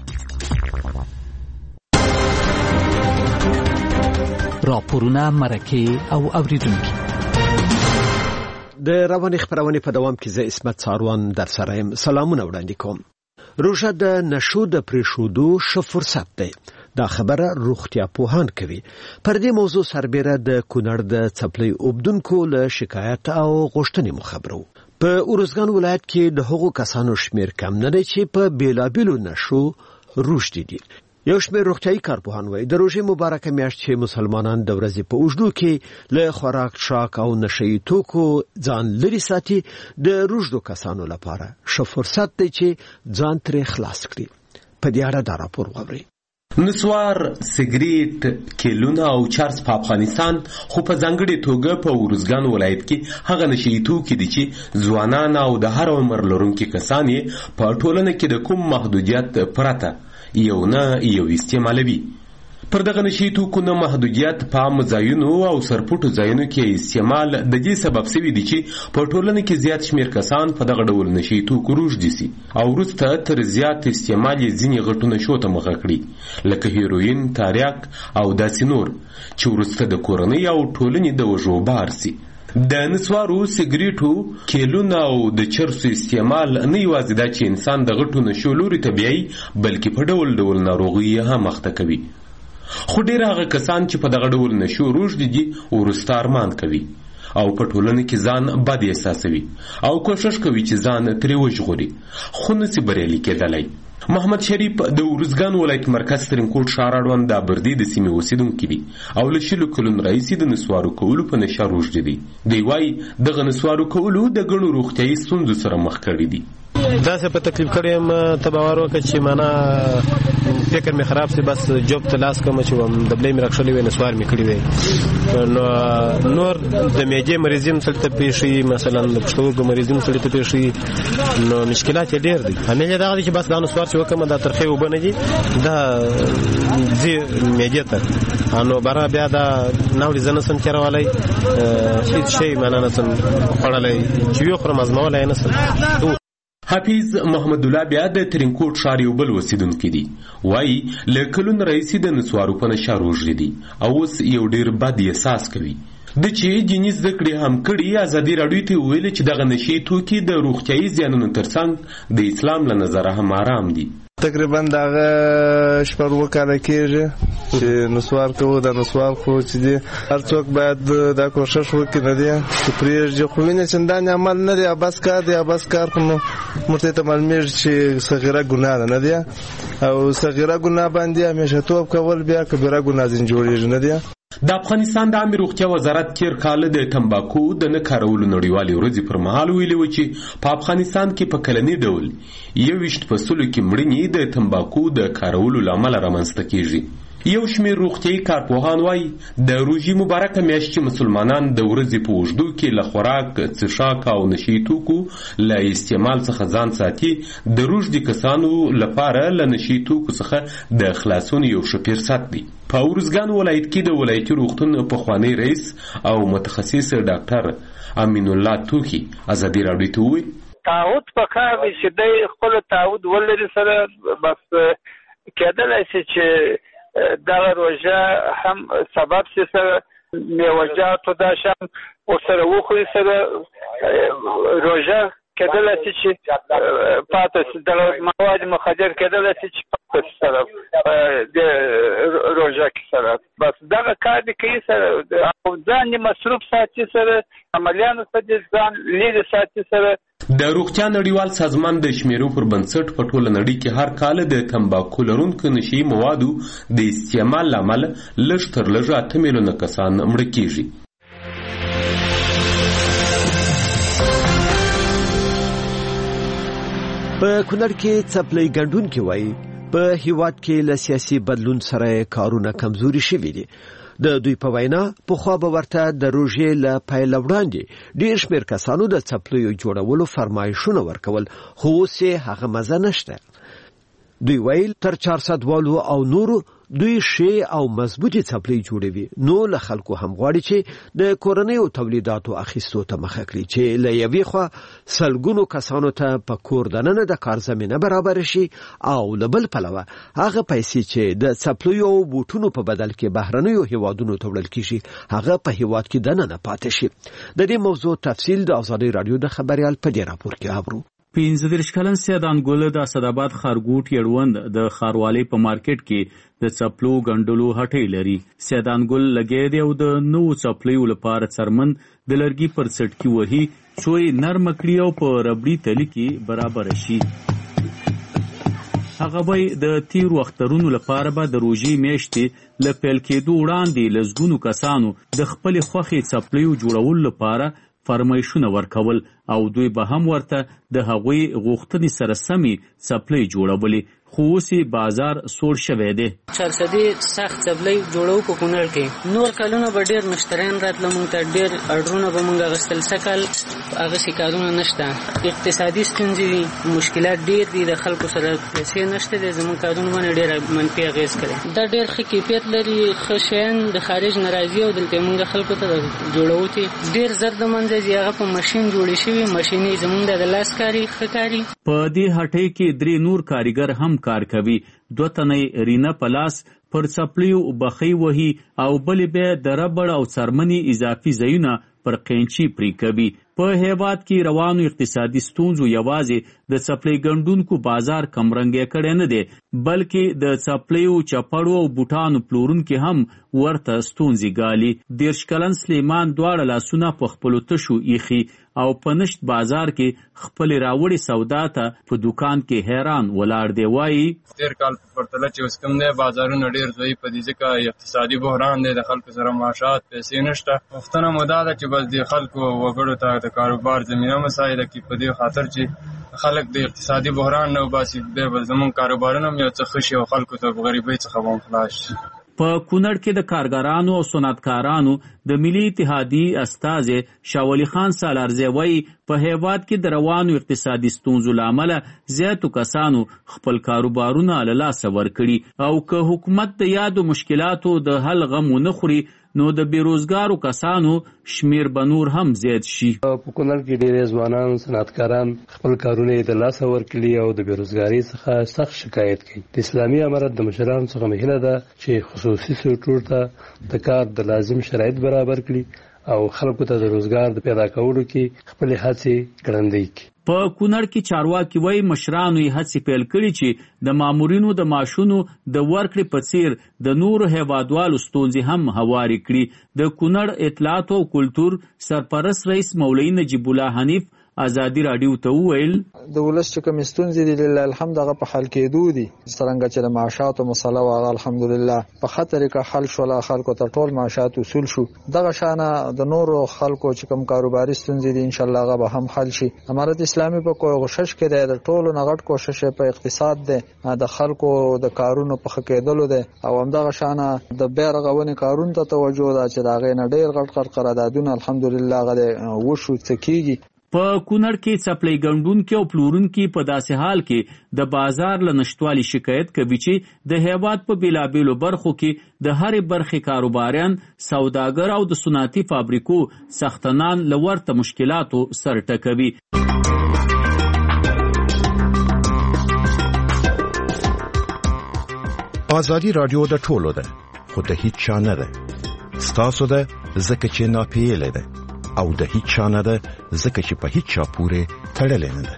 راپورونه، مرکې او اوریدونکي د رواني خبرونه په دوام کې زه اسمت ساروان در سره یم. سلامونه وړاندې کوم. روژه د نشو د پریښودو ښه فرصت دی. دا خبره روغتیا پوهان کوي. پر دې موضوع سربېره د کونړ د څپلۍ اوبدونکو له شکایت او غوښتنې مو خبرو. په ارزګان ولایت کې د هغو کسانو شمیر کم نه دی چې په بیلابیلو نشو روږدي دي. یو شمیر روغتیايي کارپوهان وایي د روژې مبارکه میاشت چې مسلمانان د ورځې په اوږدو کې له خوراک څښاک او نشهیي توکو ځان لرې ساتي، د روږدو کسانو لپاره ښه فرصت دی چې ځان ترې خلاص کړي. په دې اړه دا راپور واورئ. نسوار، سیګریټ، کیلونه او چرس په افغانستان خو په ځانګړې توګه په ارزګان ولایت کې هغه نشهیي توکي دي چې ځوانان او د هر عمر لرونکي کسان یې په ټولنه کې د کوم محدودیت پرته یو نه یو استعمالوي. پر دغه نشهیي توکو نه محدودیت په عامو ځایونو او سرپټو ځایونو کې استعمال د دې سبب شوی دی چې په ټولنه کې زیات شمیر کسان په دغه ډول نشهیي توکو روږدي سي او وروسته تر زیات استعمال یې ځینې غټو نشو ته مخه کړي لکه هیروین، تاریاک او داسې نور چې وروسته د کورنۍ او ټولنې د وژو بار سي. د نسوارو، سیګریټو، کیلونه او د چرسو استعمال نه یوازې دا چې انسان د غټو نشو لوري ته بیایي بلکې په ډول ډول ناروغۍ هم اخته کوي. خو ډېر هغه کسان چې په دغه ډول نشو روږدي دي وروسته ارمان کوي او په ټولنه کې ځان بد احساسوي او کوشش کوي چې ځان ترې وژغوري خو نسي بریالي کېدلی. محمد شریف د ارزګان ولایت مرکز ترینکوټ ښار اړوند د ابردي د سیمې اوسیدونکی دی او له شلو کلونو راهیسې د نسوارو کولو په نشه روږدي دی. دی وایي دغه نسوارو کولو د ګڼو روغتیایي ستونزو سره مخ کړي دي. داسې په تکلیف کړی یم ته باور وکړه چې معنا فکر مې خراب سي، بس جوب ته لاس کوم چې وم دبلې مې راکښلې وې نسوار مې کړي وې. نو نور د معدې مریض هم سړي ته پیښ شي، مثلا د پښتورګو مریض هم سړي ته پیښ شي. نو مشکلات یې ډېر دي. همېشه دغه دی چې بس دا نسوار چې وکړم دا ترخې اوبه نه دي دا ځي معدې ته، نو بره بیا دا ناوړي زه نسم تېرولی، هېڅ شی معنا نسم خوړلی چې ویې خورم ازمولی یې نسم. حافظ محمد الله بیا د ترینکوټ ښار یو بل اوسیدونکی دی. وایي له کلونو راهیسې د نسوارو په نشه روږدي دي او اوس یو ډېر بد احساس کوي. د چې جنسي زده کړې هم کړي ازادي راډیو ته ویلي چې دغه نشهیي توکي د روغتیایي زیانونو ترڅنګ د اسلام له نظره هم آرام دي. تقریبا دغه شپږ اووه کاله کېږي چې نسوار کوو. دا نسوار خو چې دی هر څوک باید دا کوشش وکړي نه دی چې پرېږدي، خو وینې چندانې عمل نه دی، ابس کار دی. ابس کار خو نو موږ ته معلومېږي چې صغیره ګناه ده نه دی او صغیره ګناه باندې همیشه توب کول بیا کبیره ګناه ځین جوړېږي نه دی. د افغانستان د عامې روغتیا وزارت تیر کال د تمباکو د نه کارولو نړیوالې ورځې پر مهال ویلي و چې په افغانستان کې په کلني ډول یوویشت په سلو کې مړینې د تمباکو د کارولو له امله رامنځته کېږي. یو شمیر روغتیایي کارپوهان وایي د روژې مبارکه میاشت چې مسلمانان د ورځې په اوږدو کې له خوراک، څښاک او نشهیي توکو له استعمال څخه ځان ساتي د روږدي کسانو لپاره له نشهیي توکو څخه د خلاصون یو ښه فرصت دی. په ارزګان ولایت کې د ولایتي روغتون پخوانی رئیس او متخصص ډاکټر امین الله توخي ازادي راډیو ته وویل تعهد په کار دی چې دی خپل تعهد ولري سره بس کېدلی شي چې دغه روژه هم سبب شي سره میوجاتو دا شم ورسره وخوري سره روژه کېدلی شي چې پاتې شي دغه مواد مخدر کېدلی شي چې پاتې شي سره د روژه کې سره بس دغه کار دی کوي سره او ځان یې مصروف ساتي سره عملیانو څخه ځان لرې ساتي سره. د روغتیا نړیوال سازمان د شمیرو پر بنسټ په ټوله نړۍ کې هر کال د تمباکو لرونکو نشهیي موادو د استعمال له امله لږ تر لږه اته میلیونه کسان مړه کېږي. په کونړ کې څپلۍ ګنډونکي وایي په هیواد کې له سیاسي بدلون سره کارونه کمزوري شوي دي. د دوی په وینا پخوا به ورته د روژې له پیل وړاندې ډیر شمېر کسانو د څپلیو جوړولو فرمایشونه ورکول، خو اوس یې هغه مزه نشته. دوی ویل تر چار سوه والو او نورو دوی شی او مضبوطی څپلۍ جوړوي، نو له خلکو هم غواړي چې د کورنیو تولیداتو اخیستو ته مخه کړي چې له یوې خوا سلګونو کسانو ته په کور دننه د کار زمینه برابر شي او له بل پلوه هغه پیسې چې د څپلیو او بوټونو په بدل کې بهرنیو هیوادونو ته وړل کیږي هغه په هیواد کې دننه پاتې شي. د دې موضوع تفصیل د آزادۍ رادیو د خبريال په دې راپور کې اورو. پنځه دېرش کلن سیدان ګل د اسداباد ښارګوټ یړوند د ښاروالۍ په مارکیټ کې د څپلو ګنډلو هټۍ لري. سیدان ګل لګیا دی او د نوو څپلیو لپاره څرمن د لرګي پر څټکي وهي څو یې نرمه کړي او په ربړي تلي کې برابر شي. هغه به د تیرو اخترونو لپاره به د روژې میاشتې له پیل کېدو وړاندې لسګونو کسانو د خپلې خوښې څپلیو جوړولو لپاره فرمایشونه ورکول او دوی به هم ورته د هغوی غوښتنې سره سمې څپلۍ جوړولې، خو اوس بازار سوړ شوی دی. چارسدي سخت څپلۍ جوړو په کونړ کې نور کلونه به ډېر مشتریان راتله، موږ ته ډېر اډرونه به موږ اخیستل. سږکال هغسې کارونه نشته، اقتصادي ستونزې دي، مشکلات ډېر دي، د خلکو سره پیسې نشته دی، زموږ کارونه باندې ډېر منفي اغېز کوي. دا ډېر ښه کیفیت لري، ښه شیان د خارج نه راځي او دلته موږ خلکو ته جوړو چې ډېر زر د منځه ځي. هغه په ماشین جوړې شوي، ماشینې زموږ د لاس کاري ښه کاري. په دې هټۍ کې درې نور کاریګر هم کار کوي. دوه تنې رینه په لاس پر څپلیو بخۍ وهي او بلې بیا د ربړ او څرمنې اضافي ځایونه پر قینچي پرې کوي. په هیواد کې روانو اقتصادي ستونزو یوازې د څپلۍ ګنډونکو بازار کمرنګی کړی نه دی، بلکې د څپلیو چپړو او بوټانو پلورونکي هم ورته ستونزې ګالي. دېرش کلن سلیمان دواړه لاسونه په خپلو تشو ایښي او په نشت بازار کې خپلې راوړې سودا ته په دوکان کې حیران ولاړ دی. وایي تېر کال په پرتله چې اوس کوم دی بازارونه ډېر ضعیف دي، ځکه اقتصادي بحران دی، د خلکو سره معاشات پیسې نشته. غوښتنه مو دا ده چې بس د خلکو وګړو ته د کاروبار زمینه مساعده کړي په دې خاطر چې خلک د اقتصادي بحران نه وباسي، بیا به زموږ کاروبارونه هم یو څه ښه شي او خلکو ته په غریبۍ څخه به هم خلاص شي. په کونړ کې د کارګرانو او صنعتکارانو د ملي اتحادیې استازی شاولي خان سالارزی وایي په هیواد کې د روانو اقتصادي ستونزو له امله زیاتو کسانو خپل کاروبارونه له لاسه ورکړي او که حکومت د یادو مشکلاتو د حل غم ونه خوري نو د بیروزګارو کسانو شمیر به نور هم زیات شي. په کونړ کې ډېر ځوانان صنعتکاران خپل کارونه د لاسه ورکړي او د بیروزګارۍ څخه سخت شکایت کوي. د اسلامي امارت د مشرانو څخه مهیله ده چې خصوصي سکتور ته د کار د لازم شرایط برابر کړي او خلکو ته د روزګار د پیدا کولو کې خپلې هڅې ګړندۍ کړي. په کونړ کې چارواکي وایي مشرانو یې هڅې پیل کړي چې د مامورینو د معاشونو د ورکړې په څیر د نورو هیوادوالو ستونزې هم هوارې کړي. د کونړ اطلاعات او کلتور سرپرست رئیس مولوي نجیب الله حنیف آزادی رادیو ته وویل د ولس چې کوم ستونزې دي لله الحمد هغه په حل کېدو دي، څرنګه چې د معاشاتو مسله واغه الحمدلله په خطر کې حل شول، خلکو ته ټول معاشات وصول شو. دغه شانه د نورو خلکو چې کوم کاروباري ستونزې دي ان شاء الله هغه به هم حل شي. امارت اسلامي په کوشش کې دی، د ټولو نغټ کوشش په اقتصاد دی، د خلکو د کارونو په ښه کېدلو دی او همدغه شانه د بیا رغونې کارونو ته توجه ده چې د هغې نه ډېر غټ غټ قراردادونه الحمدلله هغه وشو څه کېږي. په کونړ کې څپلۍ ګنډونکي او پلورونکي په داسې حال کې د بازار له نشتوالي شکایت کوي چې د هیواد په بیلابیلو برخو کې د هرې برخې کاروباریان، سوداګر او د صنعتي فابریکو څښتنان له ورته مشکلاتو سر ټکوي. آزادي رادیو د ټولو ده، خو د هیڅ چا نه ده. ستاسو ده ځکه چې ناپیېلې ده او د هیڅ چا نه ده ځکه چې په هیڅ چا پورې تړلې نه ده.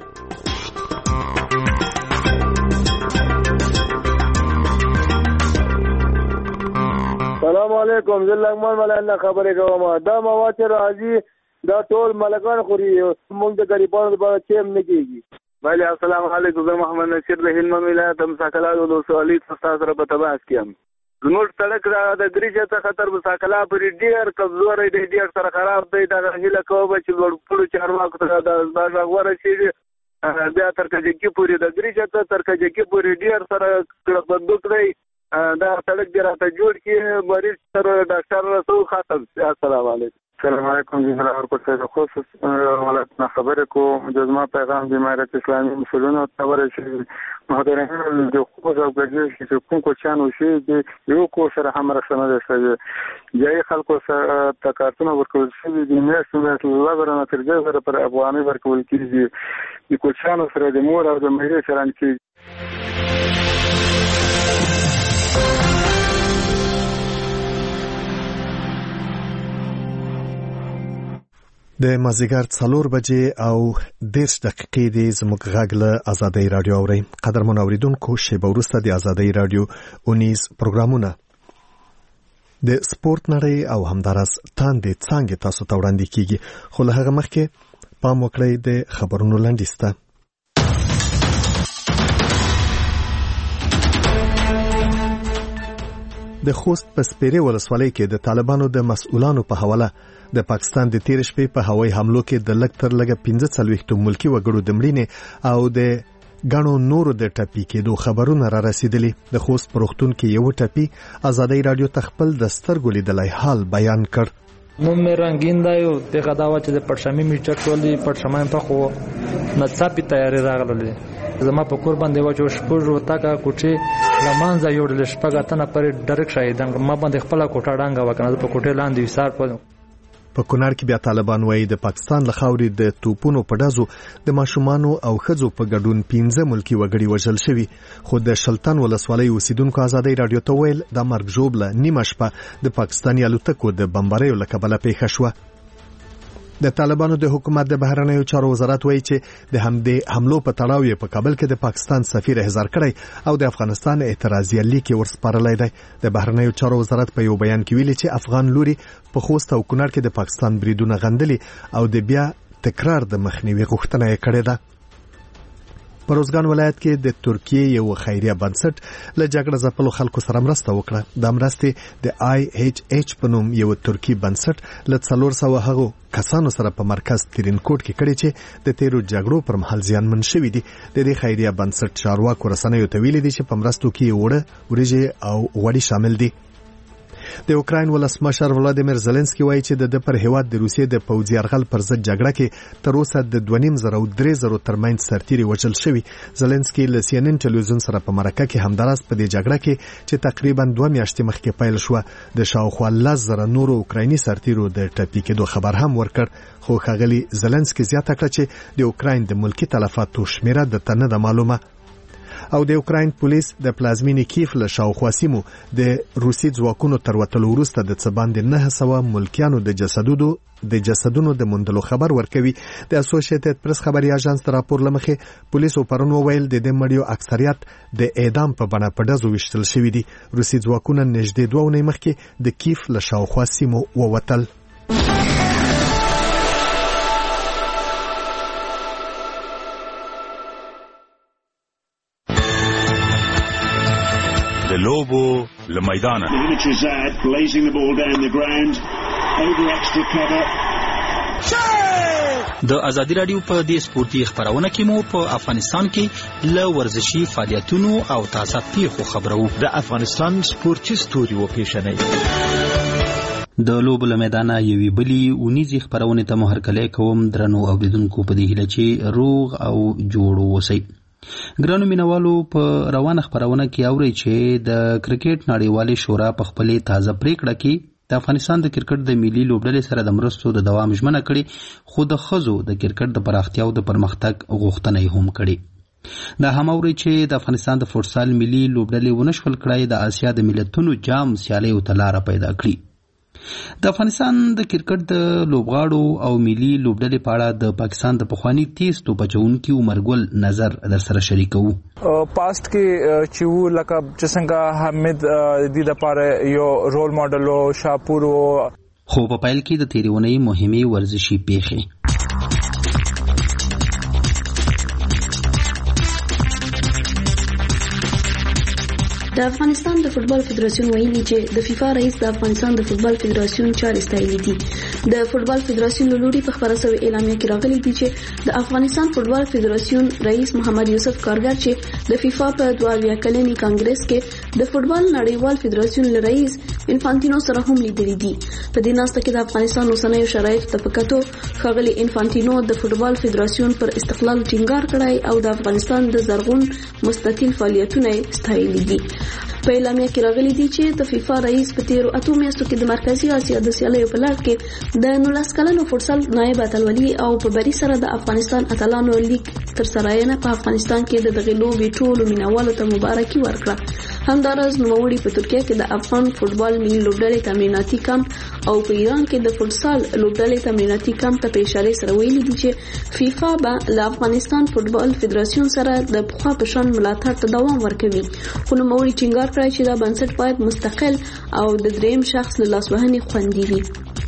سلام علیکم، زه لغمان مولانا خبرې کوم. دا مواد چې راځي دا ټول ملکان خوري، موږ د غریبانو لپاره چیم نه کېږي. بله السلام علیکم، زه محمد نصیر له هلمند ولایت مساکلات ولسوالۍ څخه سره په تماس کې یم. زموږ سړک را د ګریجه څخه تر مساکلا پورې ډېر کمزوری دی، ډېر سره خراب دی. دغه هیله کوم چې لوړپوړو چارواکو ته دا غږ ورسېږي، بیا تر کجکي پورې د ګریجه ته تر کجکي پورې ډېر سره کړه بندوق دی دا سړک دې راته جوړ کړي مریض سره ډاکټر رسو خاطر. السلام علیکم. السلام علیکم جی حضرت کو سے خصوص ولاتنا خبر کو جزما پیغام بیماریت اسلامی مسلمانوں تبر محاضرین جو خو او گجش چې کوم کو چانو شي یو کو سره هم رسنه ده جای خلکو سره تکارتونه ورکول شي د میاشتو الله برنه ترجمه سره پر افغاني ورکول کیږي د کو چانو سره د مور او د مېرې سره ان د مازیګر څلور بجې او دیرش دقیقې دی زموږ غږ له ازادۍ رادیو اورئ. قدرمن اوریدونکو شیبه وروسته د ازادۍ رادیو اونیز پروګرامونه د سپورت نړۍ او همدارس تاندې څانګې تاسو ته وړاندې کیږي، خو له هغه مخکې پام وکړئ د خبرونو لنډیز ته. د خوست په سپیرې ولسوالۍ کې د طالبانو د مسؤلانو په حواله د پاکستان د تیر شپې په هوایي حملو کې د لږ تر لږه پنځه څلوېښتو ملکي وګړو د مړینې او د ګڼو نورو د ټپي کېدو خبرونه را رسیدلي. د خوست په روغتون کې یو ټپي ازادۍ رادیو ته خپل د سترګو لیدلی حال بیان کړ. نوم مې رنګین دی او دغه دا و چې د پړشمي میټر ټول دی پړشمای په خو نڅاپي تیاری راغله. زما په کور باندې و چې شپږ وتاکه کوټې لمانځه یو ډل شپږ اتنه پرې ډایرکټ شاهدان ما باندې خپل کوټه ډانګه وکنه په کوټې لاندې وسار په په کونړ کې بیا طالبان وایي د پاکستان له خاورې د توپونو په ډزو د ماشومانو او ښځو په ګډون پنځه ملکي وګړي وژل شوي، خو د شلتن ولسوالۍ اوسیدونکو ازادۍ رادیو ته ویل دا مرګ ژوبله نیمه شپه د پاکستاني الوتکو د بمباریو له کبله پیښه شوه. د طالبانو د حکومت د بهرنیو چارو وزارت وایي چې د همدې حملو په تړاو یې په کابل کې د پاکستان سفیر احضار کړی او د افغانستان اعتراضیه لیک ورسپارلی دی. د بهرنیو چارو وزارت په یو بیان کې ویلي چې افغان لوري په خوست او کونړ کې د پاکستان بریدونه غندلي او د بیا تکرار د مخنیوي غوښتنه یې کړې ده. په روزګان ولایت کې د ترکیې یو خیریه بنسټ له جګړه ځپلو خلکو سره مرسته وکړه. د مرستې د آی ایچ ایچ په نوم یو ترکی بنسټ له څلور سوه هغو کسانو سره په مرکز ترینکوټ کې کړي چې د تیرو جګړو پر مهال زیانمن شوي دي. د دې خیریه بنسټ چارواکو رسنیو ته ویلي دي چې په مرستو کې وړه، وریجې او غوړي شامل دي. د اوکراین ولسمشر ولادیمیر زيلنسکي وایي چې د پر هیواد د روسیې د پوځي یرغل پر ضد جګړه کې تر اوسه د دوه نیم زره او درې زره ترمنځ سرتیري وژل شوي. زيلنسکي له سی ان ان ټلویزیون سره په مرکه کې همداراز په دې جګړه کې چې تقریبا دوه میاشتې مخکې پیل شوه د شاوخوا لس زره نورو اوکرایني سرتیرو د ټپي کېدو خبر هم ورکړ، خو ښاغلي زيلنسکي زیاته کړه چې د اوکراین د ملکی تلفاتو شمیره د تنه د معلومه. او د اوکراین پولیس د پلازمینې کیف له شاوخوا سیمو د روسي ځواکونو تر وتلو وروسته د څه باندې نه سوه ملکیانو د جسدونو د جسدونو د موندلو خبر ورکوي. د اسوسییټډ پریس خبري اژانس تر راپور لمخې پولیسو پرون وویل د دې مړیو اکثریت د اعدام په بڼه په ډزو ویشتل شوي دي. روسي ځواکونه نږدې دوه اونۍ مخکې د کیف له شاوخوا سیمو ووتل. د لوبو له میدانه د ازادي رادیو په دې سپورتي خبرونه کې مو په افغانستان کې له ورزشي فعالیتونو او تازه پیښو خبرو. د افغانستان سپورتي ستوري و پیښنې د لوبو له میدانه یوې بلې اونیزې خبرونه ته مو هرکلی کوم. درنو اوریدونکو په دې هیله چې روغ او جوړ اوسئ. ګرانو مینوالو په روانه خبرونه کې اورئ چې د کرکټ نړیوالې شورا په خپلې تازه پریکړه کې د افغانستان د کرکټ د ملي لوبډلې سره د مرستو د دوام ژمنه کړې، خو د ښځو د کرکټ د پراختیا او د پرمختګ غوښتنه یې هم کړې. دا هم اورئ چې د افغانستان د فوټسال ملي لوبډلې ونشول کړای د آسیا د ملتونو جام سیالیو ته لاره پیدا کړي. د افغانستان د کرکټ د لوبغاړو او ملي لوبډلې په اړه د پاکستان د پخواني تیز توپ اچوونکي عمر ګل نظر در سره شریکوو. پاست کې چې وو لکه چې څنګه حمید د لپاره یو رول ماډل او شاپور، خو په پیل کې د تیرونې مهمه ورزشي پیښې د افغانستان د فوتبال فدراسیون ویلي چې د فیفا رئیس د افغانستان د فوتبال فدراسیون چارې ستایلې دي. د فوتبال فدراسیون له لوري په خبره شوې اعلامیه کې راغلي دي چې د افغانستان فوتبال فدراسیون رئیس محمد یوسف کارګر چې د فیفا په دوه اویا کلنې کانګرس کې د فوټبال نړیوال فدراسیون رئیس انفانتینو سره هم لیدلي دي. په دې ناسته کې د افغانستان اوسنیو شرایطو ته په کتو ښاغلي انفانتینو د فوټبال فدراسیون پر استقلال ټینګار کړی او د افغانستان د زرغون مستطیل فعالیتونه ستایلي دي. په اعلامیه کې راغلي دي چې د فیفا رئیس په تیرو اتو میاشتو کې د مرکزی اسیا د سیالیو په لړ کې د نولس کلنو فوټسال نایب اتلولي او په بری سره د افغانستان اتلانو لیگ تر سرایانه په افغانستان کې د دغه لوبې ټولو مینوالو ته مبارکي ورکړه. همداراز نوموړي په ترکیه کې د افغان فوټبال ملي لوبډلې تمریناتي کمپ او په ایران کې د فوټسال لوبډلې تمریناتي کمپ ته په اشاره سره ویلي دي چې فیفا به له افغانستان فوټبال فدراسیون سره د پخوا په شان ملاتړ ته دوام ورکوي. خو نوموړي ټینګار کړی چې دا بنسټ باید مستقل او د دریم شخص له لاسوهنې خوندي وي.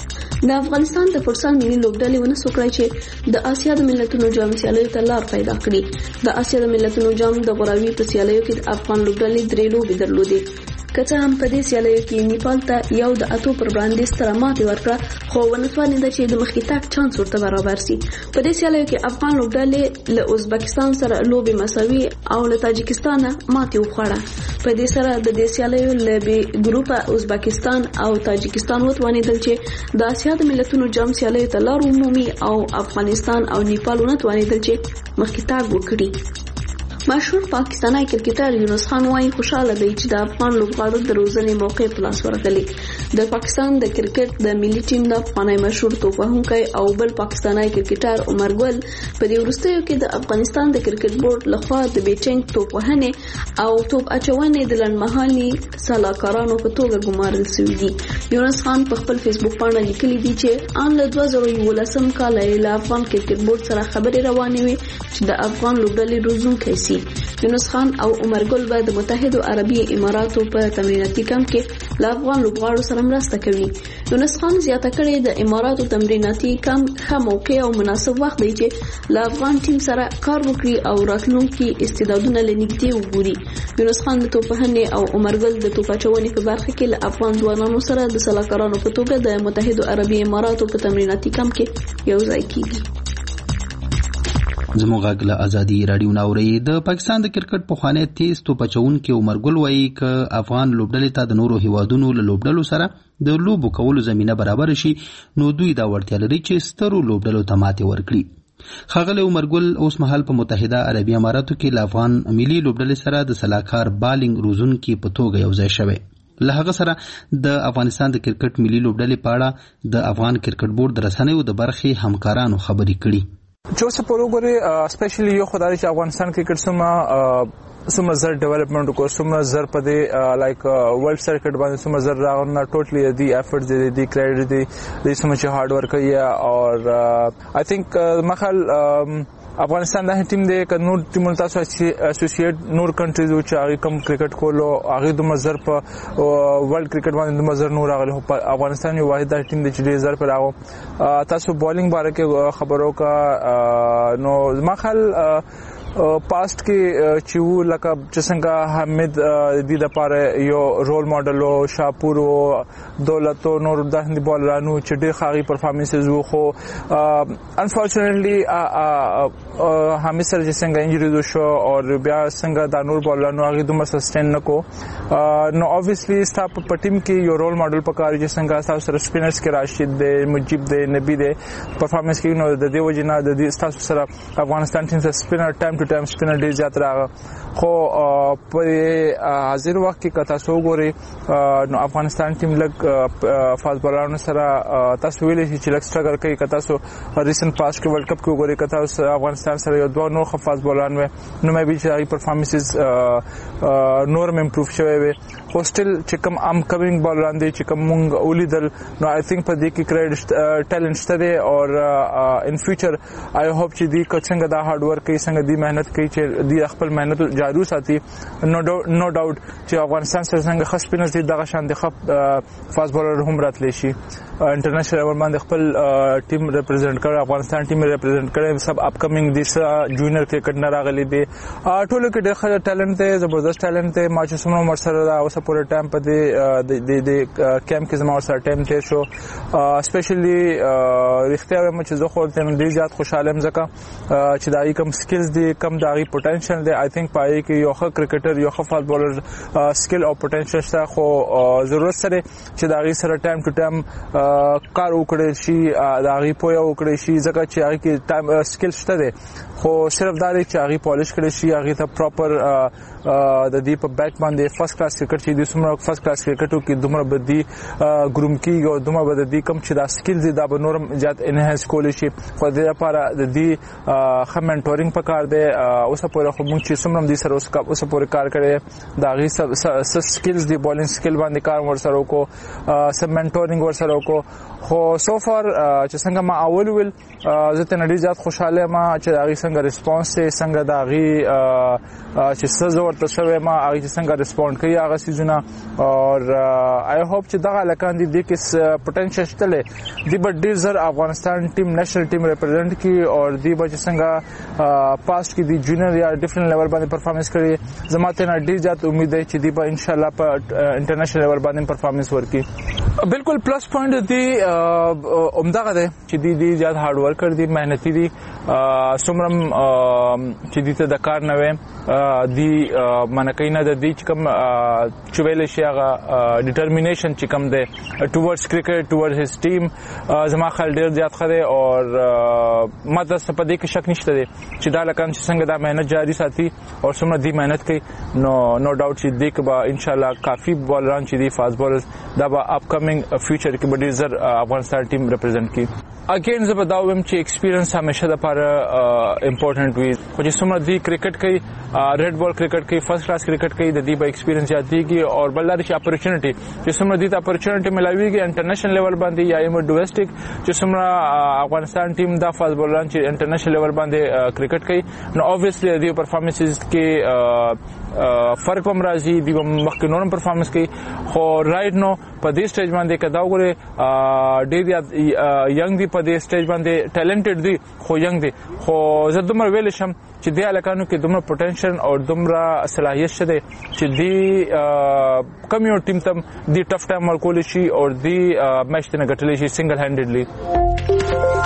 د افغانستان د فوټسال ملي لوبډلې ونه سو کړی چې د آسیا د ملتونو جام سیالیو ته لار پیدا کړي. د آسیا د ملتونو جام د غوراوي په سیالیو کې د افغان لوبډلې درې لوبې درلودې. که څه هم په دې سیالیو کې نیپال ته یو د اتو پر وړاندې ستره ماتې ورکړه، خو ونه توانېده چې د مخکې تګ چانس ورته برابر سي. په دې سیالیو کې افغان لوبډلې له ازبکستان سره لوبې مساوي او له تاجکستان ماتې وخوړه. په دې سره د دې سیالیو له بي ګروپ ازبکستان او تاجکستان وتوانېدل چې د آسیا د ملتونو جام سیالیو ته لار ومومي او افغانستان او نیپال ونه توانېدل چې مخکې تګ وکړي. مشهور پاکستانی کرکټر یونس خان وايي خوشاله دی چې د افغان لوبغاړو د روزنې موقع په لاس ورغلی. د پاکستان د کرکټ د ملي ټیم د افغاني مشهور توپ وهونکی او بل پاکستانی کرکټر عمر ګل په دې وروستیو کې د افغانستان د کرکټ بورډ لخوا د بیټینګ توپ وهنې او توپ اچونې د لنډمهالي سلاکارانو په توګه ګمارل شوي دي. یونس خان په خپل فیسبوک باندې لیکلي دي چې ان له دوه زره یولسم کال له افغان کرکټ بورډ سره خبرې روانې وي چې د افغان لوبډلې روزونکی سي. یونس خان او عمر ګل به د متحده عربي اماراتو په تمریناتي کمپ کې له افغان لوبغاړو سره مرسته کوي. یونس خان زیاته کړې د اماراتو تمریناتي کمپ ښه موقع او مناسب وخت دی چې له افغان ټیم سره کار وکړي او راتلونکي استعدادونه له نږدې وګوري. یونس خان د توپ وهنې او عمر ګل د توپ اچونې په برخه کې له افغان ځوانانو سره د سلاکارانو په توګه د متحده عربي اماراتو په تمریناتي کمپ کې یو ځای کیږي. زموږ غږ له ازادي راډیو ناوري. د پاکستان د کرکټ پخوانی تیز توپ اچونکي عمر ګل وایي ک افغان لوبډلې ته د نورو هیوادونو له لوبډلو سره د لوبو کولو زمينه برابر شي نو دوی دا وړتیا لري چې سترو لوبډلو ته ماتې ورکړي. ښاغلی عمر ګل اوس مهال په متحده عربي اماراتو کې له افغان ملي لوبډلې سره د سلاکار بالینګ روزونکي په توګه یو ځای شوی. له هغه سره د افغانستان د کرکټ ملي لوبډلې په اړه د افغان کرکټ بورډ د رسنیو د برخې همکارانو خبرې کړي. جو څه په وګوره سپیشلی یو خدای چې افغانستان کرکټ سم سم زر ډیولپمنٹ کو سم زر په دې لایک ورلد سرکټ باندې سم زر راغونه ټوټلی دی افورټ دی دی کریډټ دی د سم چې هارد ورک کوي او آی تھنک مخال افغانستان د ټیم د کنور ټیمونو تاسو اسوسییټ نور کنټریز چې هغه کم کرکټ کولو هغه د مزر په ورلد کرکټ باندې د مزر نور راغلی. افغانستان یو واحد ټیم د چې زر پر راغو. تاسو بالینګ باره کې خبرو کا نو مخال پاست کې چې وو لکه چې څنګه حمید د د پاره یو رول ماډل او شاپور او دولت او نور د هندي بالرانو چې ډېر ښه پرفارمنسز وو خو انفورچونټلی حمید سره چې څنګه انجری شو او بیا څنګه د نور بالرانو هغه دومره سسټین نکو نو obviously ستاپ په ټیم کې یو رول ماډل پکار چې څنګه تاسو سره سپینرز کې راشد دی مجيب دی نبی دی پرفارمنس کې نو د دې وجنه د دې تاسو سره افغانستان ټیم سره سپینر ټایم ټو ټایم سپینر ډیر زیات راغ خو په حاضر وخت کې کتا سو ګوري نو افغانستان ټیم لګ فاست بالرانو سره تاسو ویلې چې لګ سټرګل کوي کتا سو ریسنت پاس کې ورلد کپ کې ګوري کتا سو افغانستان سره یو دوه نور فاست بالران و نو مې به چې پرفارمنسز نور مې امپروف شوی وي خو سټل چې کوم ام کمینګ بالران دي چې کوم مونږ ولیدل نو آی تھنک په دې کې کریډټ ټیلنټ شته دي او ان فیوچر آی هوپ چې دې څنګه دا هارد ورک کوي څنګه دې مهنت کوي چې دې خپل مهنت جارو ساتي نو نو ډاوټ چې افغانستان سره څنګه خاص پینس دي دغه شان د خپ فاست بالر هم راتلی شي انټرنیشنل لیول باندې خپل ټیم ریپرزینټ کړ افغانستان ټیم ریپرزینټ کړي سب اپ کمینګ دي جونیئر کرکټ نه راغلي دي ټولو کې ډېر ښه ټیلنټ دی زبردست ټیلنټ دی ما چې څومره عمر سره دا اوس اوسه پورې ټایم په دې د کیمپ کې زما سره ټایم تیر شو اسپیشلی رښتیا وایم چې زه خو ته ډېر زیات خوشاله یم ځکه چې دا کوم سکلز دي کم دا غي پوتنشل دی آی تھنک پای کې یو ښه کرکټر یو ښه فاست بولر سکل او پوتنشل شته خو ضرورت سره چې دا غي سره ټایم ټو ټایم کار وکړي شي دا غي پوهه وکړي شي ځکه چې هغه کې ټایم سکل شته دی خو صرف دا دی چې هغه پالیش کړي شي هغه ته پراپر د دې په بیک باندې فرست کلاس کرکټ چې د سمره فرست کلاس کرکټو کې دومره بدی ګروم کیږي او دومره بدی کم چې دا سکلز دا به نورم زیات انهانس کولی شي خو د لپاره د دې ښه منټورینګ پکار دی اوسه پورې خو موږ چې سمره د سره اوسه پورې کار کړی دا غي سب سکلز دی بولینګ سکل باندې کار ور سره وکړو سب منټورینګ ور سره وکړو خو سو فار چې څنګه ما اول ول زه ته نړۍ زیات خوشاله ما چې دا غي څنګه ریسپانس دی څنګه دا غي چې څه ورته شوی ما هغه څنګه ریسپونډ کوي هغه سيزونه او آی هوپ چې دغه لکان دي د کې پوتنشل شته دی بټ ډیر زر افغانستان ټیم نېشنل ټیم ریپرزینټ کی او دی به څنګه پاس کی دی جونیئر یا ډیفرنٹ لیول باندې پرفارمنس کوي زماته نه ډیر زیات امید ده چې دی به ان شاء الله په انټرنیشنل لیول باندې پرفارمنس ورکړي بالکل پلس پوینټ دی عمدغه ده چې دی دی زیات هارد ورکر دي مهنتي دي سمرم چې دی ته د کار نه وې دی منکې نه د دې کوم چویل شي هغه ډیټرمینیشن چې کوم دی ټوورډز کرکټ ټوورډز هیز ټیم زما خل ډیر زیات خره او ما د سپدې کې شک نشته دی چې دا لکان چې څنګه دا مهنت جاری ساتي او څومره دی مهنت کوي نو نو ډاوټ چې دی که به ان شاء الله کافي بولران چې دی فاست بولرز دا به اپ کمینګ فیوچر کې به ډیر زر افغانستان ټیم ریپرزینټ کوي اگین زه به دا وایم چې ایکسپیرینس همیشه د لپاره امپورټنٹ وي خو چې څومره دی کرکټ کوي ریډ بال کرکټ کوي فرست کلاس کرکټ کوي د دې به ایکسپیرینس زیاتېږي او بل دا چې اپورچونټي چې څومره دې ته اپورچونټي ملاويږي انټرنیشنل لیول باندې یا ایم ډومېسټک چې څومره افغانستان ټیم دا فاست بولران چې انټرنیشنل لیول باندې کرکټ کوي نو اوبویسلی دې پرفارمنسز کې فرق هم راځي دی مخکې نورم پرفارمنس کوي خو رائټ نو په دې سټیج باندې کدا وګوره ډېر ینګ دی په دې سټیج باندې ټیلنټډ دی خو ینګ دی خو زه دومره ویل شم چې د الکانو کې دومره پوتنشل او دومره صلاحیت شته چې دی کم یو ټیم تم دی ټف ټایم ورکول شي او دی میچ ته غټلی شي سنگل هینډډلی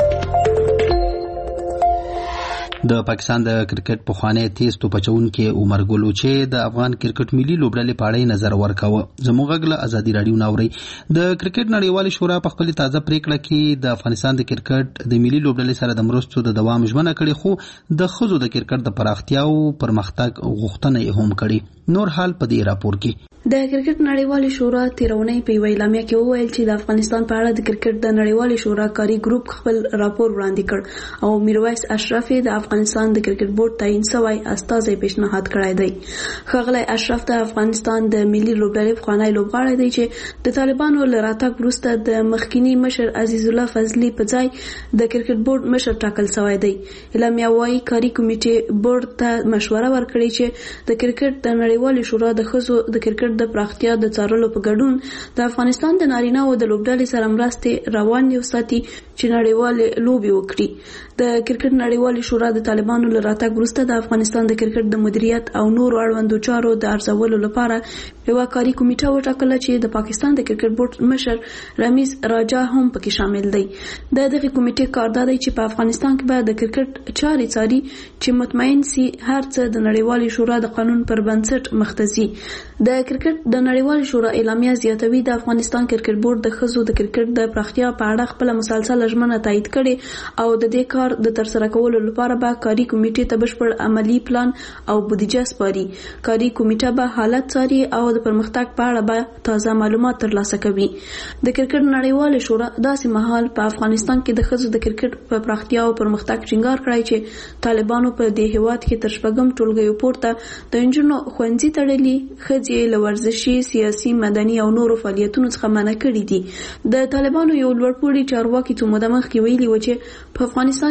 د پاکستان د کرکټ پخوانی تیز توپچونکي عمر ګلو چې د افغان کرکټ ملي لوبډلې پاړې نظر ورکاوه زموږ غږ ازادي رادیو ناوري د کرکټ نړیوال شورا په خپل تازه پریکړه کې د افغانستان د کرکټ د ملي لوبډلې سره د مرستو د دوام ژمنه کړې خو د خزو د کرکټ د پراختیا او پرمختګ غوښتنه هم کړې نور حال په دې راپور کې د کرکټ نړیوال شورا تیرونی په ویلامیا کې وویل چې د افغانستان په اړه د کرکټ د نړیوال شورا کاری ګروپ خپل راپور وړاندې کړ او میرویس اشرف د افغانستان د کرکټ بورډ تعین شوی استازی پیشنهاد کړی دی ښاغلی اشرف د افغانستان د ملي لوبډلې پخوانی لوبغاړی دی چې د طالبانو له راتګ وروسته د مخکینی مشر عزیز الله فضلي په ځای د کرکټ بورډ مشر ټاکل شوی دی اعلامیه وايي کاری کمیټې بورډ ته مشوره ورکړې چې د کرکټ د نړیوال شورا د خزو د کرکټ د پراختیا د څارلو په ګډون د افغانستان د نارینه او د لوبډلې سره مرستې روان دي وساتي چې نړیوال لوبي وکړي د کرکټ نړیوال شورا د طالبانو له راتګ وروسته د افغانستان د کرکټ د مدیریت او نور اړوندو چارو د ارزولو لپاره یو کاری کمیټه وټاکله چې د پاکستان د کرکټ بورډ مشر رمیز راجا هم پکې شامل دی د دغه کمیټې کار دی چې په افغانستان کې به د کرکټ چاري څاري چې مطمئن سي هر څه د نړیوال شورا د قانون پر بنسټ مختزي د کرکټ د نړیوال شورا اعلامیه زیاتوي د افغانستان کرکټ بورډ د خزو د کرکټ د پراختیا په اړه خپل مسلسل ژمنه تایید کړي او د دې کار د ترسره کولو لپاره به کاری کمیټې ته بشپړ عملی پلان او بودیجه سپاري کاری کمیټه به حالت څاري او د پرمختګ په اړه به تازه معلومات ترلاسه کوي د کرکټ نړیوال شورا داسې مهال په افغانستان کې د خزو د کرکټ په پراختیا او پرمختګ ټینګار کړی چې طالبانو په دې هیواد کې تر شپږم ټولګیو پورته د انجونو خوندزي تړلي خځې له ورزشي سیاسي مدني او نورو فعالیتونو څخه منع کړي دي د طالبانو یو لوړپوړي چارواکي څو موده مخکې ویلي و چې په افغانستان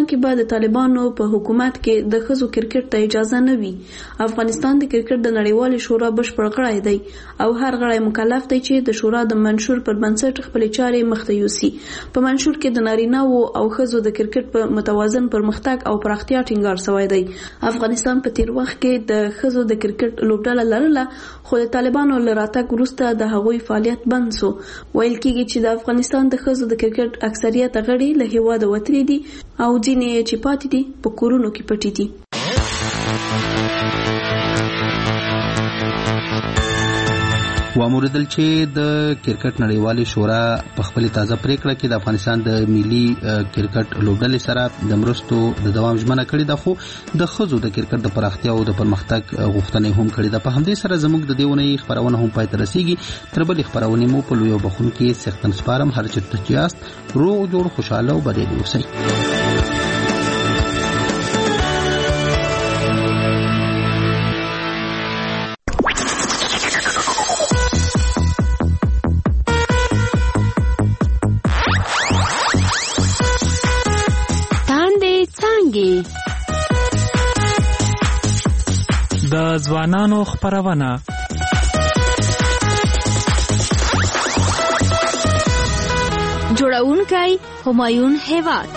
افغانستان کې به د طالبانو په حکومت کې د ښځو کرکټ ته اجازه نه وي. افغانستان د کرکټ د نړیوالې شورا بشپړ غړی دی او هر غړی مکلف دی چې د شورا د منشور پر بنسټ خپلې چارې مخته یوسي. په منشور کې د نارینه‌وو او ښځو د کرکټ په متوازن پرمختګ او پراختیا ټینګار شوی دی. افغانستان په تیر وخت کې د ښځو د کرکټ لوبډله لرله، خو د طالبانو له راتګ وروسته د هغوی فعالیت بند شو. ویل کېږي چې د افغانستان د ښځو د کرکټ اکثریت غړي له هېواده وتلي دي او ځینې چې پاتې دي په کورونو کې پټي دي. واموردل چې د کرکټ نړیوالې شورا په خپل تازه پریکړه کې د افغانستان د ملي کرکټ لوبډلې سره د مرستو د دوام ژمنه کړې ده، خو د ښځو د کرکټ د پراختیا او د پرمختګ غوښتنه هم کړې ده. په همدې سره زموږ د دې اونۍ خبرونه هم پای ته رسیږي. تر بلې خبرونې مو په لوی بخون کې سختن سپارم. هر چېرته چې یاست روغ جوړ خوشاله او بریالي اوسئ. د ځوانانو خبرونه جوړونکی همایون هیواد.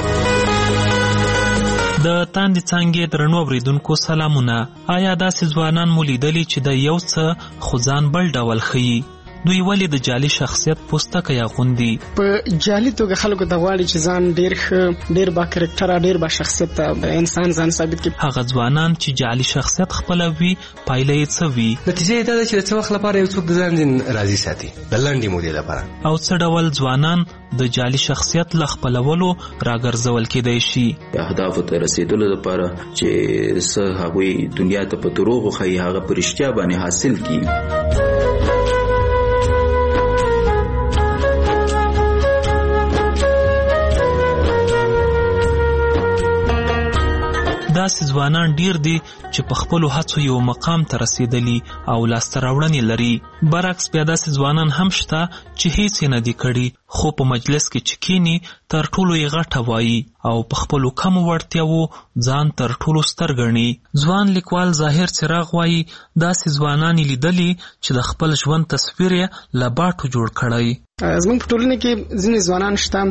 د تاندې څانګې درنو اوریدونکو سلامونه. آیا داسې ځوانان مو لیدلي چې د یو څه خو ځان بل ډول ښیي؟ دوی ولې د جعلي شخصیت پوستکی اغوندي؟ په جعلي توګه خلکو ته غواړي چې ځان ډیر ښه، ډیر با کرکټره، ډیر با شخصیت انسان ځان ثابت کړي. هغه ځوانان چې جعلي شخصیت خپلوي پایله یې څه وي؟ نتیجه یې دا ده چې د څه وخت لپاره یو څوک د ځان راضي ساتي د لنډې مودې لپاره. او څه ډول ځوانان د جعلي شخصیت له خپلولو راګرځول کېدای شي؟ اهدافو ته رسیدلو لپاره چې څه هغوی دنیا ته په دروغو ښیي هغه په رښتیا باندې حاصل کړي. داسې ځوانان ډیر دي چې په خپلو هڅو یو مقام ته رسیدلي او لاسته راوړنې لري. برعکس بیا داسې ځوانان هم شته چې هیڅ یې نه دي کړي، خو په مجلس کې چې کینی تر ټولو یې غټه وایي او په خپلو کمو وړتیاوو ځان تر ټولو ستر ګڼي. ځوان لیکوال ظاهر څراغ وایي داسې ځوانان یې لیدلي چې د خپل ژوند تصویر یې له باټو جوړ کړی. زموږ په ټولنه کې ځینې ځوانان شته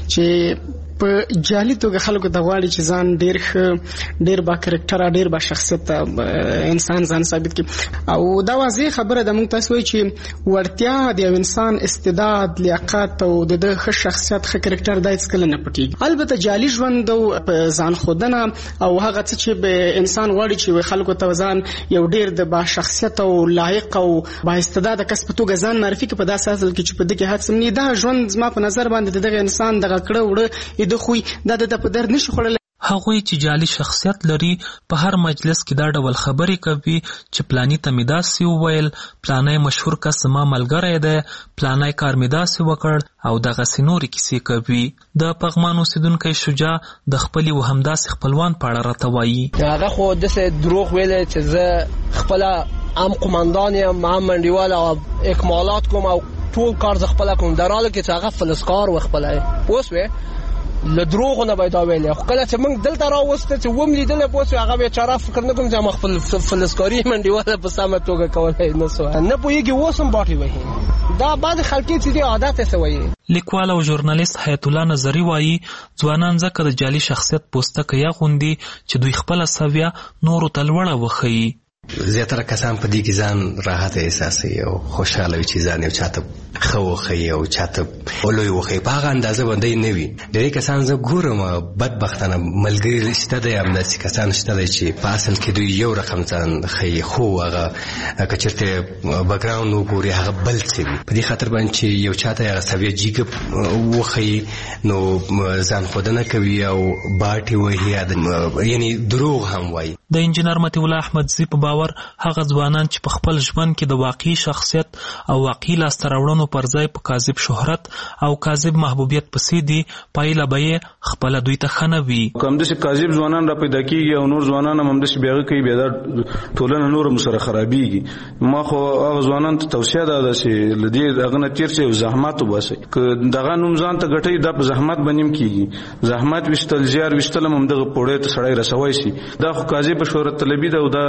چې په جعلي توګه خلکو ته غواړي چې ځان ډیر ښه، ډیر با کرکټره، ډیر با شخصیت انسان ځان ثابت کړي. او دا واضح خبره ده، موږ تاسو وایي چې وړتیا د یو انسان استعداد، لیاقت او د د ښه شخصیت، ښه کرکټر دا هیڅکله نه پټېږي. البته جعلي ژوند او ځان ښودنه او هغه څه چې به انسان غواړي چې خلکو ته ځان یو ډیر د با شخصیت او لایق او با استعداد کس په توګه ځان معرفي کړي، په داسې اصل کې چې په دې کې سمني دا ژوند زما په نظر باندې دغه انسان دغه کړه وړه د خوې دا د په در نشي خړل. هغوی چې جعلي شخصیت لري په هر مجلس کې دا ډول خبرې کوي چې پلانی ته مې داسې وویل، پلانی مشهور کس زما ملګری دی، پلانی کار مې داسې وکړ او دغسې نورې کیسې کوي. د پغمان اوسېدونکی شجاع د خپلې و همداسې خپلوان په اړه راته وایي. هغه خو داسې دروغ ویلی چې زه خپله ام قماندان یم، ام منډیوال او اکمالات کوم او ټول کار ز خپل کوم، در حالی کې چې هغه فلسکار و خپل پوسوي له دروغو نه باید ویلي. خو کله چې موږ دلته راوسته چې وم لیدل پوسوي هغه بیچاره فکر نه کوم چې ما خپل فلسکاري منډیواله په سمه توګه کولای نه سو نه پوهېږي اوس هم باټې وهي. دا بعد خلکې چې دي عادت یې څه وایي. لیکوال او ژورنالیست حیات الله نظري وایي ځوانان ځکه د جعلي شخصیت پوستکی اغوندي چې دوی خپله سویه نورو ته لوړه وښیي. زیاتره کسان په دې کې ځان راحت احساسوي او خوشاله وي چې ځان یو چاته ښه وښیي او چاته لوی وښیي. په هغه اندازه باندې نه وي. ډېری کسان زه ګورم بدبختانه ملګري شته دی، همداسې کسان شته دی چې په اصل کې دوی یو رقم ځان ښیي، خو هغه که چېرته بکګراونډ وګوري هغه بل څه وي. په دې خاطر باندې چې یو چاته هغه سویه جیګه وښیي نو ځان ښودنه کوي او باټې وهي، یعنې دروغ هم وایي. د انجینر متي الله احمدزي په باور هغه ځوانان چې په خپل ژوند کې د واقعي شخصیت او واقعي لاسته راوړنو پر ځای په کاذب شهرت او کاذب محبوبیت پسې دي، پایله به یې خپله دوی ته ښه نه وي. که همداسې کاذب ځوانان را پیدا کېږي او نور ځوانان هم همداسې بیا هغه کوي، بیا دا ټولنه نور هم سره خرابېږي. ما خو هغه ځوانانو ته توصیه دا ده چې له دې هغه نه تېر شئ او زحمت وباسئ. که دغه نوم ځان ته ګټئ، دا په زحمت باندې هم کېږي. زحمت ویشتل، زیار ویشتل هم همدغه پوړۍ ته سړی رسوی شي. دا خو کاذب شهرت طلبي ده او دا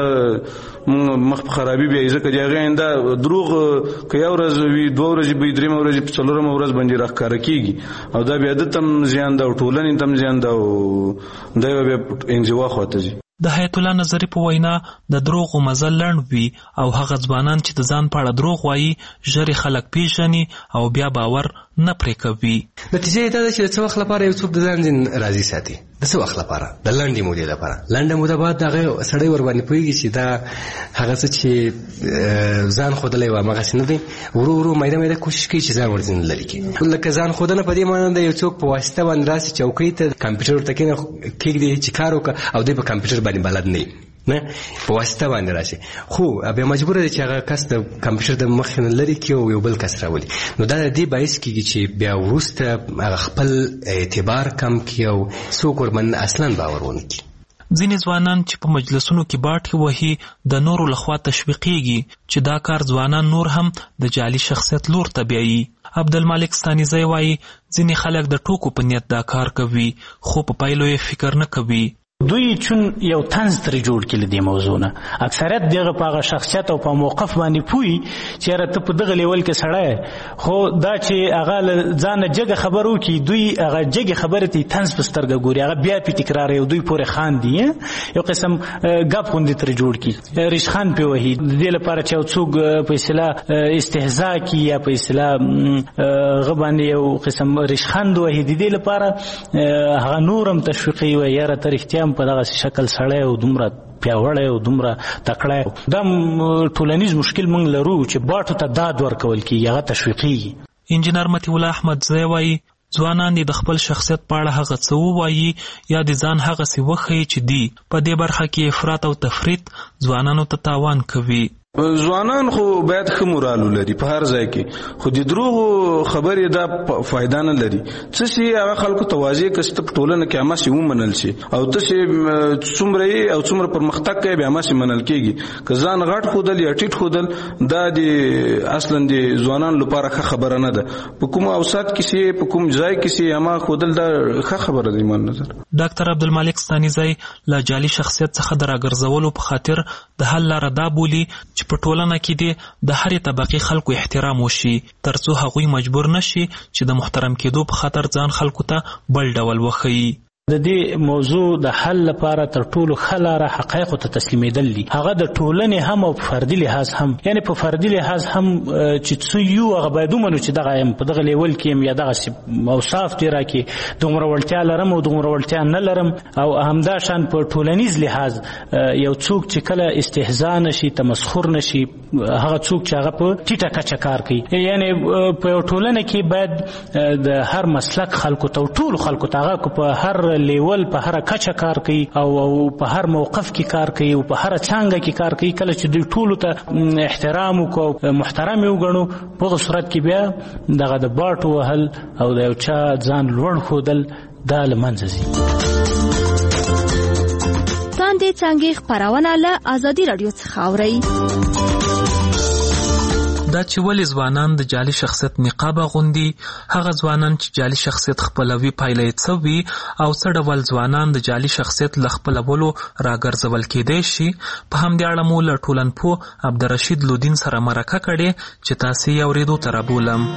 مخ په خرابي بیا ځکه د هغې آینده دروغ که یو ورځ وي، دوه ورځې به وي، درېیمه ورځ په څلورمه ورځ باندې راښکاره کېږي او دا بیا ده ته هم زیان ده او ټولنې ته هم زیان ده او دا بیا انزوا خواته ځي. د حیات الله نظري په وینا د دروغو مزل لنډ وي او هغه ځوانان چې د ځان په اړه دروغ وایي ژر خلک پیژني او بیا باور نه پرې کوي. نتیجه یې دا ده چې د څه وخت لپاره یو څوک د ځان ځین راضي ساتي، د څه وخت لپاره، د لنډې مودې لپاره. لنډه موده بعد هغه سړی ورباندې پوهېږي چې دا هغه څه چې ځان ښودلی و هماغسې نه دی، ورو ورو میده میده کوشش کوي چې ځان ورځینې لرې کړي. لکه ځان ښودنه په دې معنی ده یو څوک په واسطه باندې راسي چوکۍ ته کمپیوټر ورته کېږدي چې کار وکړه او دی په کمپیوټر باندې بلد نه وي، نه په واسطه باندې راشي، خو بیا مجبور دی چې هغه کس د کمپیوټر د مخې نه لرې کړي او یو بل کس راولي. نو دا د دې باعث کېږي چې بیا وروسته هغه خپل اعتبار کم کړي او څوک ورباندې اصلا باور ونه کړي. ځینې ځوانان چې په مجلسونو کې باټې وهي د نورو لخوا تشویقېږي چې دا کار ځوانان نور هم د جعلي شخصیت لور ته بیایي. عبدالمالک ستانیزی وایي ځینې خلک د ټوکو په نیت دا کار کوي خو په پایلو یې فکر نه کوي. دوی چون یو طنز ترې جوړ کړي دې موضوع نه، اکثریت دغه په هغه شخصیت او په موقف باندې پوي چې یاره ته په دغه لیول کې سړی، خو دا چې هغه له ځانه جګه خبر وکړي، دوی هغه جګې خبرې ته طنز په سترګه ګوري، هغه بیا پې تکراروي او دوی پورې خاندي، یو قسم ګپ غوندې ترې جوړ کړي، ریشخند پې وهي د دې لپاره چې یو څوک په اصطلاح استهزا کړي یا په اصطلاح هغه باندې یو قسم ریشخند وهي، د دې لپاره هغه نور هم تشویقوي وایي یاره ته رښتیا په دغه شکل سړی او دومره پیاوړی او دومره تکړی. دا ټولنیز مشکل موږ لرو چې باټو ته داد ورکول کېږي، هغه تشویقېږي. انجینر متي الله احمدزی وایي ځوانان دې د خپل شخصیت په اړه هغه څه ووایي یا د ځان هغسې وښیي چې دي په دې برخه کې افراط او تفریط ځوانانو ته تاوان کوي. ځوانان خو باید ښه مورال ولري په هر ځای کې، خو د دروغو خبرې دا فایده نه لري. څه چې هغه خلکو ته واضح کړي چې په ټولنه کې هماسې ومنل شي او ته چې څومره یې او څومره پرمختګ کوي بیا هماسې منل کېږي. که ځان غټ ښودل یا ټیټ ښودل دا د اصلا د ځوانانو لپاره ښه خبره نه ده. په کوم اوسط کې چې په کوم ځای کې چې هما ښودل دا ښه خبره ده ایمان نظر. ډاکټر عبدالمالک ستانیزی له جعلي شخصیت څخه د راګرځولو په خاطر د حل لاره دا بولي چې په ټولنه کې دې د هرې طبقې خلکو احترام وشي ترڅو هغوی مجبور نشي چې د محترم کېدو په خاطر ځان خلکو ته بل ډول وښیي. د دې موضوع د حل لپاره تر ټولو ښه لاره حقایقو ته تسلیمېدل دي، هغه د ټولنې هم او په فردي لحاظ هم، یعنې په فردي لحاظ هم چې څه یو هغه باید ومنو چې دغه یم په دغه لیول کې یم یا دغسې اوصاف دې راکړي، دومره وړتیا لرم او دومره وړتیا نه لرم. او همدا شان په ټولنیز لحاظ یو څوک چې کله استهزا نشي، تمسخر نشي، هغه څوک چې هغه په ټیټه کچه کار کوي، یعنې په یو ټولنه کې باید د هر مسلک خلکو ته او ټولو خلکو ته هغه په هر لیول په هر کچه کار کوي او په هر موقف کې کار کوي او په هر څانګه کې کار کوي، کله چې دوی ټولو ته احترام وکړو، محترم یې وګڼو، په هغه صورت کې بیا دغه د باټو وهل او د یو چا ځان لوړ ښودل دا له منځه ځي. لاندې څانګې خپرونه له ازادي راډیو څخه اورئ. دا چې ولې ځوانان د جعلي شخصیت نقاب اغوندي، هغه ځوانان چې جعلي شخصیت خپلوي پایله یې څه وي او څه ډول ځوانان د جعلي شخصیت له خپلولو راګرځول کېدی شي، په همدې اړه مو له ټولنپوه عبدالرشید لودین سره مرکه کړې چې تاسې یې اورېدو ته رابولم.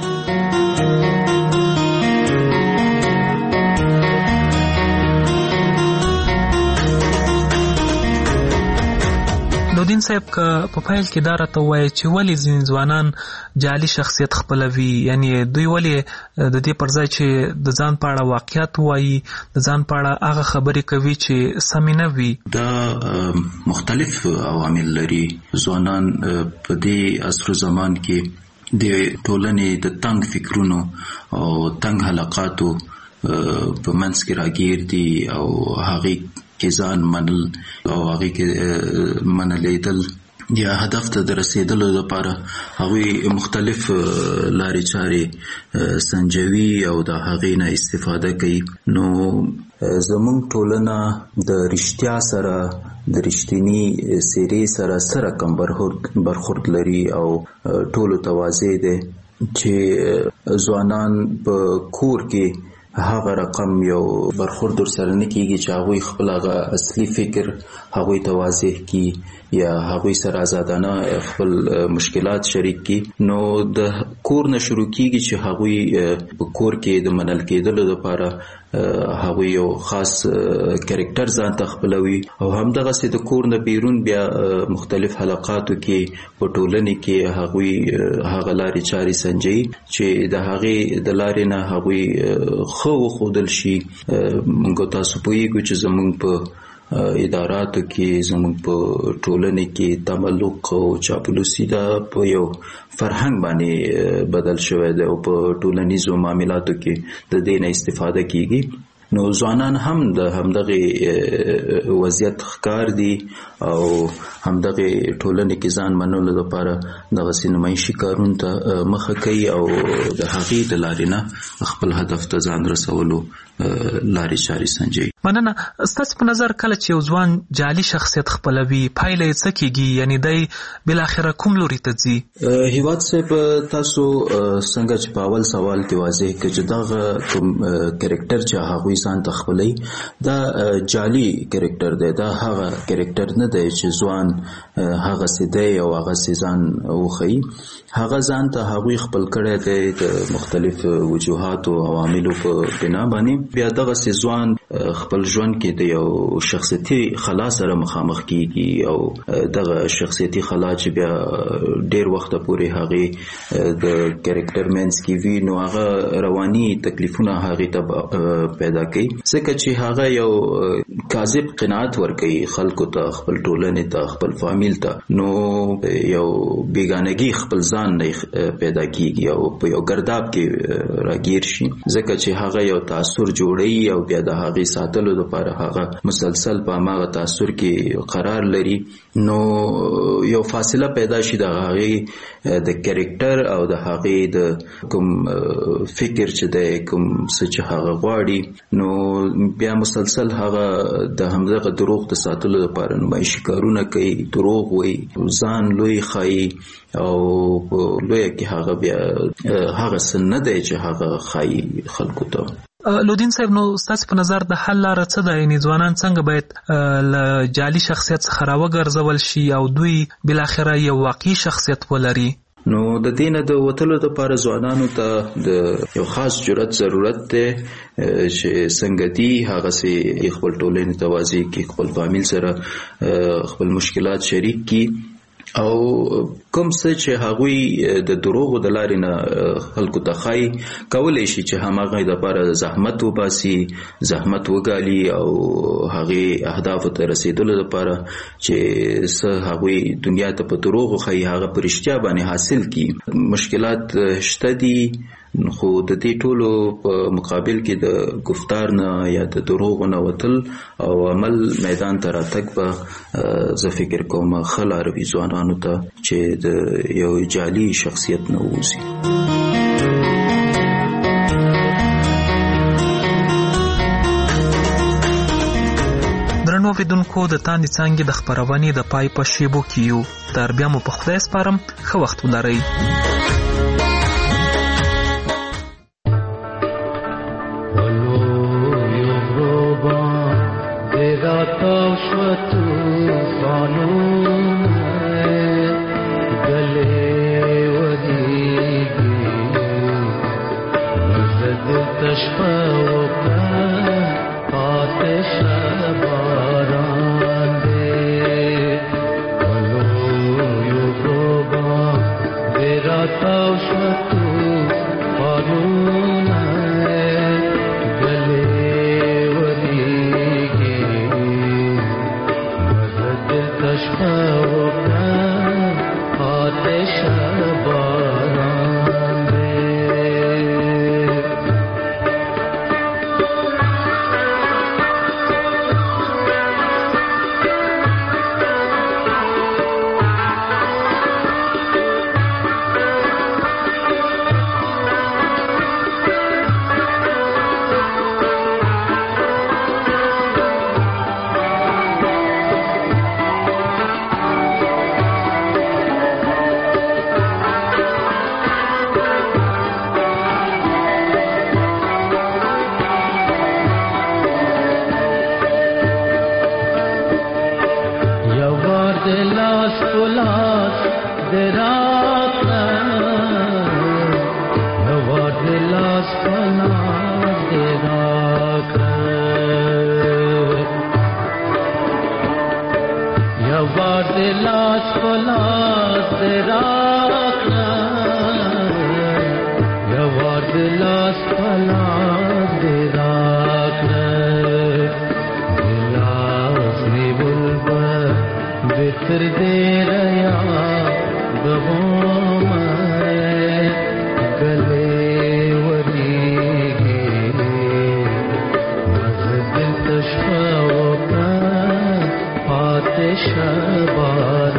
لودین صاحب که په پیل کې دا راته ووایي چې ولې ځینې ځوانان جعلي شخصیت خپلوي، یعنی دوی ولې د دې پر ځای چې د ځان په اړه واقعیت وایي د ځان په اړه هغه خبرې کوي چې سمې نه وي؟ دا مختلف عوامل لري. ځوانان په دې عصر زمان کې د ټولنې د تنګ فکرونو او تنګ حلقاتو په منځ کې راګیر دي او هغې کې ځان منل او هغه کې منلیدل یا هدف ته رسیدلو لپاره هغوی مختلف لارې چارې سنجوي او د هغې نه استفاده کوي. نو زموږ ټولنه د رښتیا سره د رښتینی څیرې سره سره کم برخورد لري او ټولو ته واضح دی چې ځوانان په کور کې هغه رقم یو برخورد سره نه کیږي چې هغوی خپل هغه اصلي فکر هغوی ته واضح کی یا هغوی سره آزادانه خپل مشکلات شریک کی. نو د کور نه شروع کیږي چې هغوی په کور کې د منل کېدلو لپاره هغوی یو خاص کریکټر ځان ته خپلوي او همدغسې د کور نه بیرون بیا مختلف حلقاتو کې په ټولنې کې هغوی هغه لارې چارې سنجوي چې د هغې د لارې نه هغوی ښه وښودل شي. موږ تاسو پوهیږو چې زموږ په اداراتو کې زموږ په ټولنې کې تملق او چاپلوسي دا په یو فرهنګ باندې بدل شوی دی او په ټولنیزو معاملاتو کې د دې نه استفاده کیږي. نو ځوانان هم د همدغه وضعیت ښکار دي او همدغه ټولنې کې ځان منلو لپاره دغسې نمایشي کارونو ته مخه کوي او د هغې د لارې نه خپل هدف ته ځان رسولو لارې چارې سنجوي. مننه. ستاسو په نظر کله چې یو ځوان جعلي شخصیت خپلوي پایله یې څه کیږي؟ یعنی دی بالاخره کوم لوري ته ځي؟ هیواد صاحب تاسو څنګه چې په اول سوال کې واضح کړه چې دغه کوم کریکټر چې هغوی ځان ته خپلوي دا جعلي کریکټر دی. دا هغه کریکټر نه دی چې ځوان هغسې دی او هغسې ځان وښیي. هغه ځان ته هغوی خپل کړی دی د مختلف وجوهاتو او عواملو په بنا باندې. بیا دغسې ځوان خپل ژوند کې د یو شخصیتي خلا سره مخامخ کیږي او دغه شخصیتي خلا چې بیا ډیر وخت پورې هغه د کریکټر مینس کې وی نو هغه رواني تکلیفونه هغه ته پیدا کوي ځکه چې هغه یو کاذب قناعت ورکوي خلکو ته، خپل ټولنې ته، خپل فامیل ته. نو یو بیگانگی خپل ځان نه پیدا کیږي او په یو ګرداب کې راګیر شي ځکه چې هغه یو تاثر جوړي او بیا د هغه ساتلو لپاره هغه مسلسل په هغه تاثر کې قرار لري. نو یو فاصله پیدا شي د هغه د کریکټر او د هغه د کوم فکر چې د کوم څه چې هغه غواړي نو بیا مسلسل هغه د همدغه دروغ د ساتلو لپاره نمایشي کارونه کوي، دروغ وایي، ځان لوی ښایي او لوی کې هغه بیا هغه څه نه دی چې هغه ښایي خلکو ته. لودین صاحب نو ستاسو په نظر د حل لاره څه ده؟ یعنې ځوانان څنګه باید له جعلي شخصیت څخه راوګرځول شي او دوی بالاخره یو واقعي شخصیت ولري؟ نو د دې نه د وتلو لپاره ځوانانو ته د یو خاص جرأت ضرورت دی چې څنګه دي هغسې خپل ټولنې ته واضح کړي، خپل فامیل سره خپل مشکلات شریک کړي او کوم څه چې هغوی د دروغو د لارې نه خلکو ته ښایي کولی شي چې هماغه دپاره زحمت وباسي، زحمت وګالي او هغې اهدافو ته رسېدلو لپاره چې څه هغوی دنیا ته په دروغو ښایي هغه په رښتیا باندې حاصل کړي. مشکلات شته دي خو د دې ټولو په مقابل کې د گفتار نه یا د دروغو نه وتل او عمل میدان ته راتګ به زه فکر کوم ښه لاره وي ځوانانو ته چې د یو جعلي شخصیت نه ووځي. درنو اوریدونکو د تاندې څانګې د خپرونې د پای په شیبو کې یو. تر بیا مو په خدای سپارم، ښه وخت ولرئ. لاس پلاس دراکنا یوار لاس پلاس دراکنا یوار لاس پلاس دراکنا یوار لاس پلاس دراکنا बिखर दे रया गवों में गले वरीगे मज़दिल तशफ़ो का पाते शबार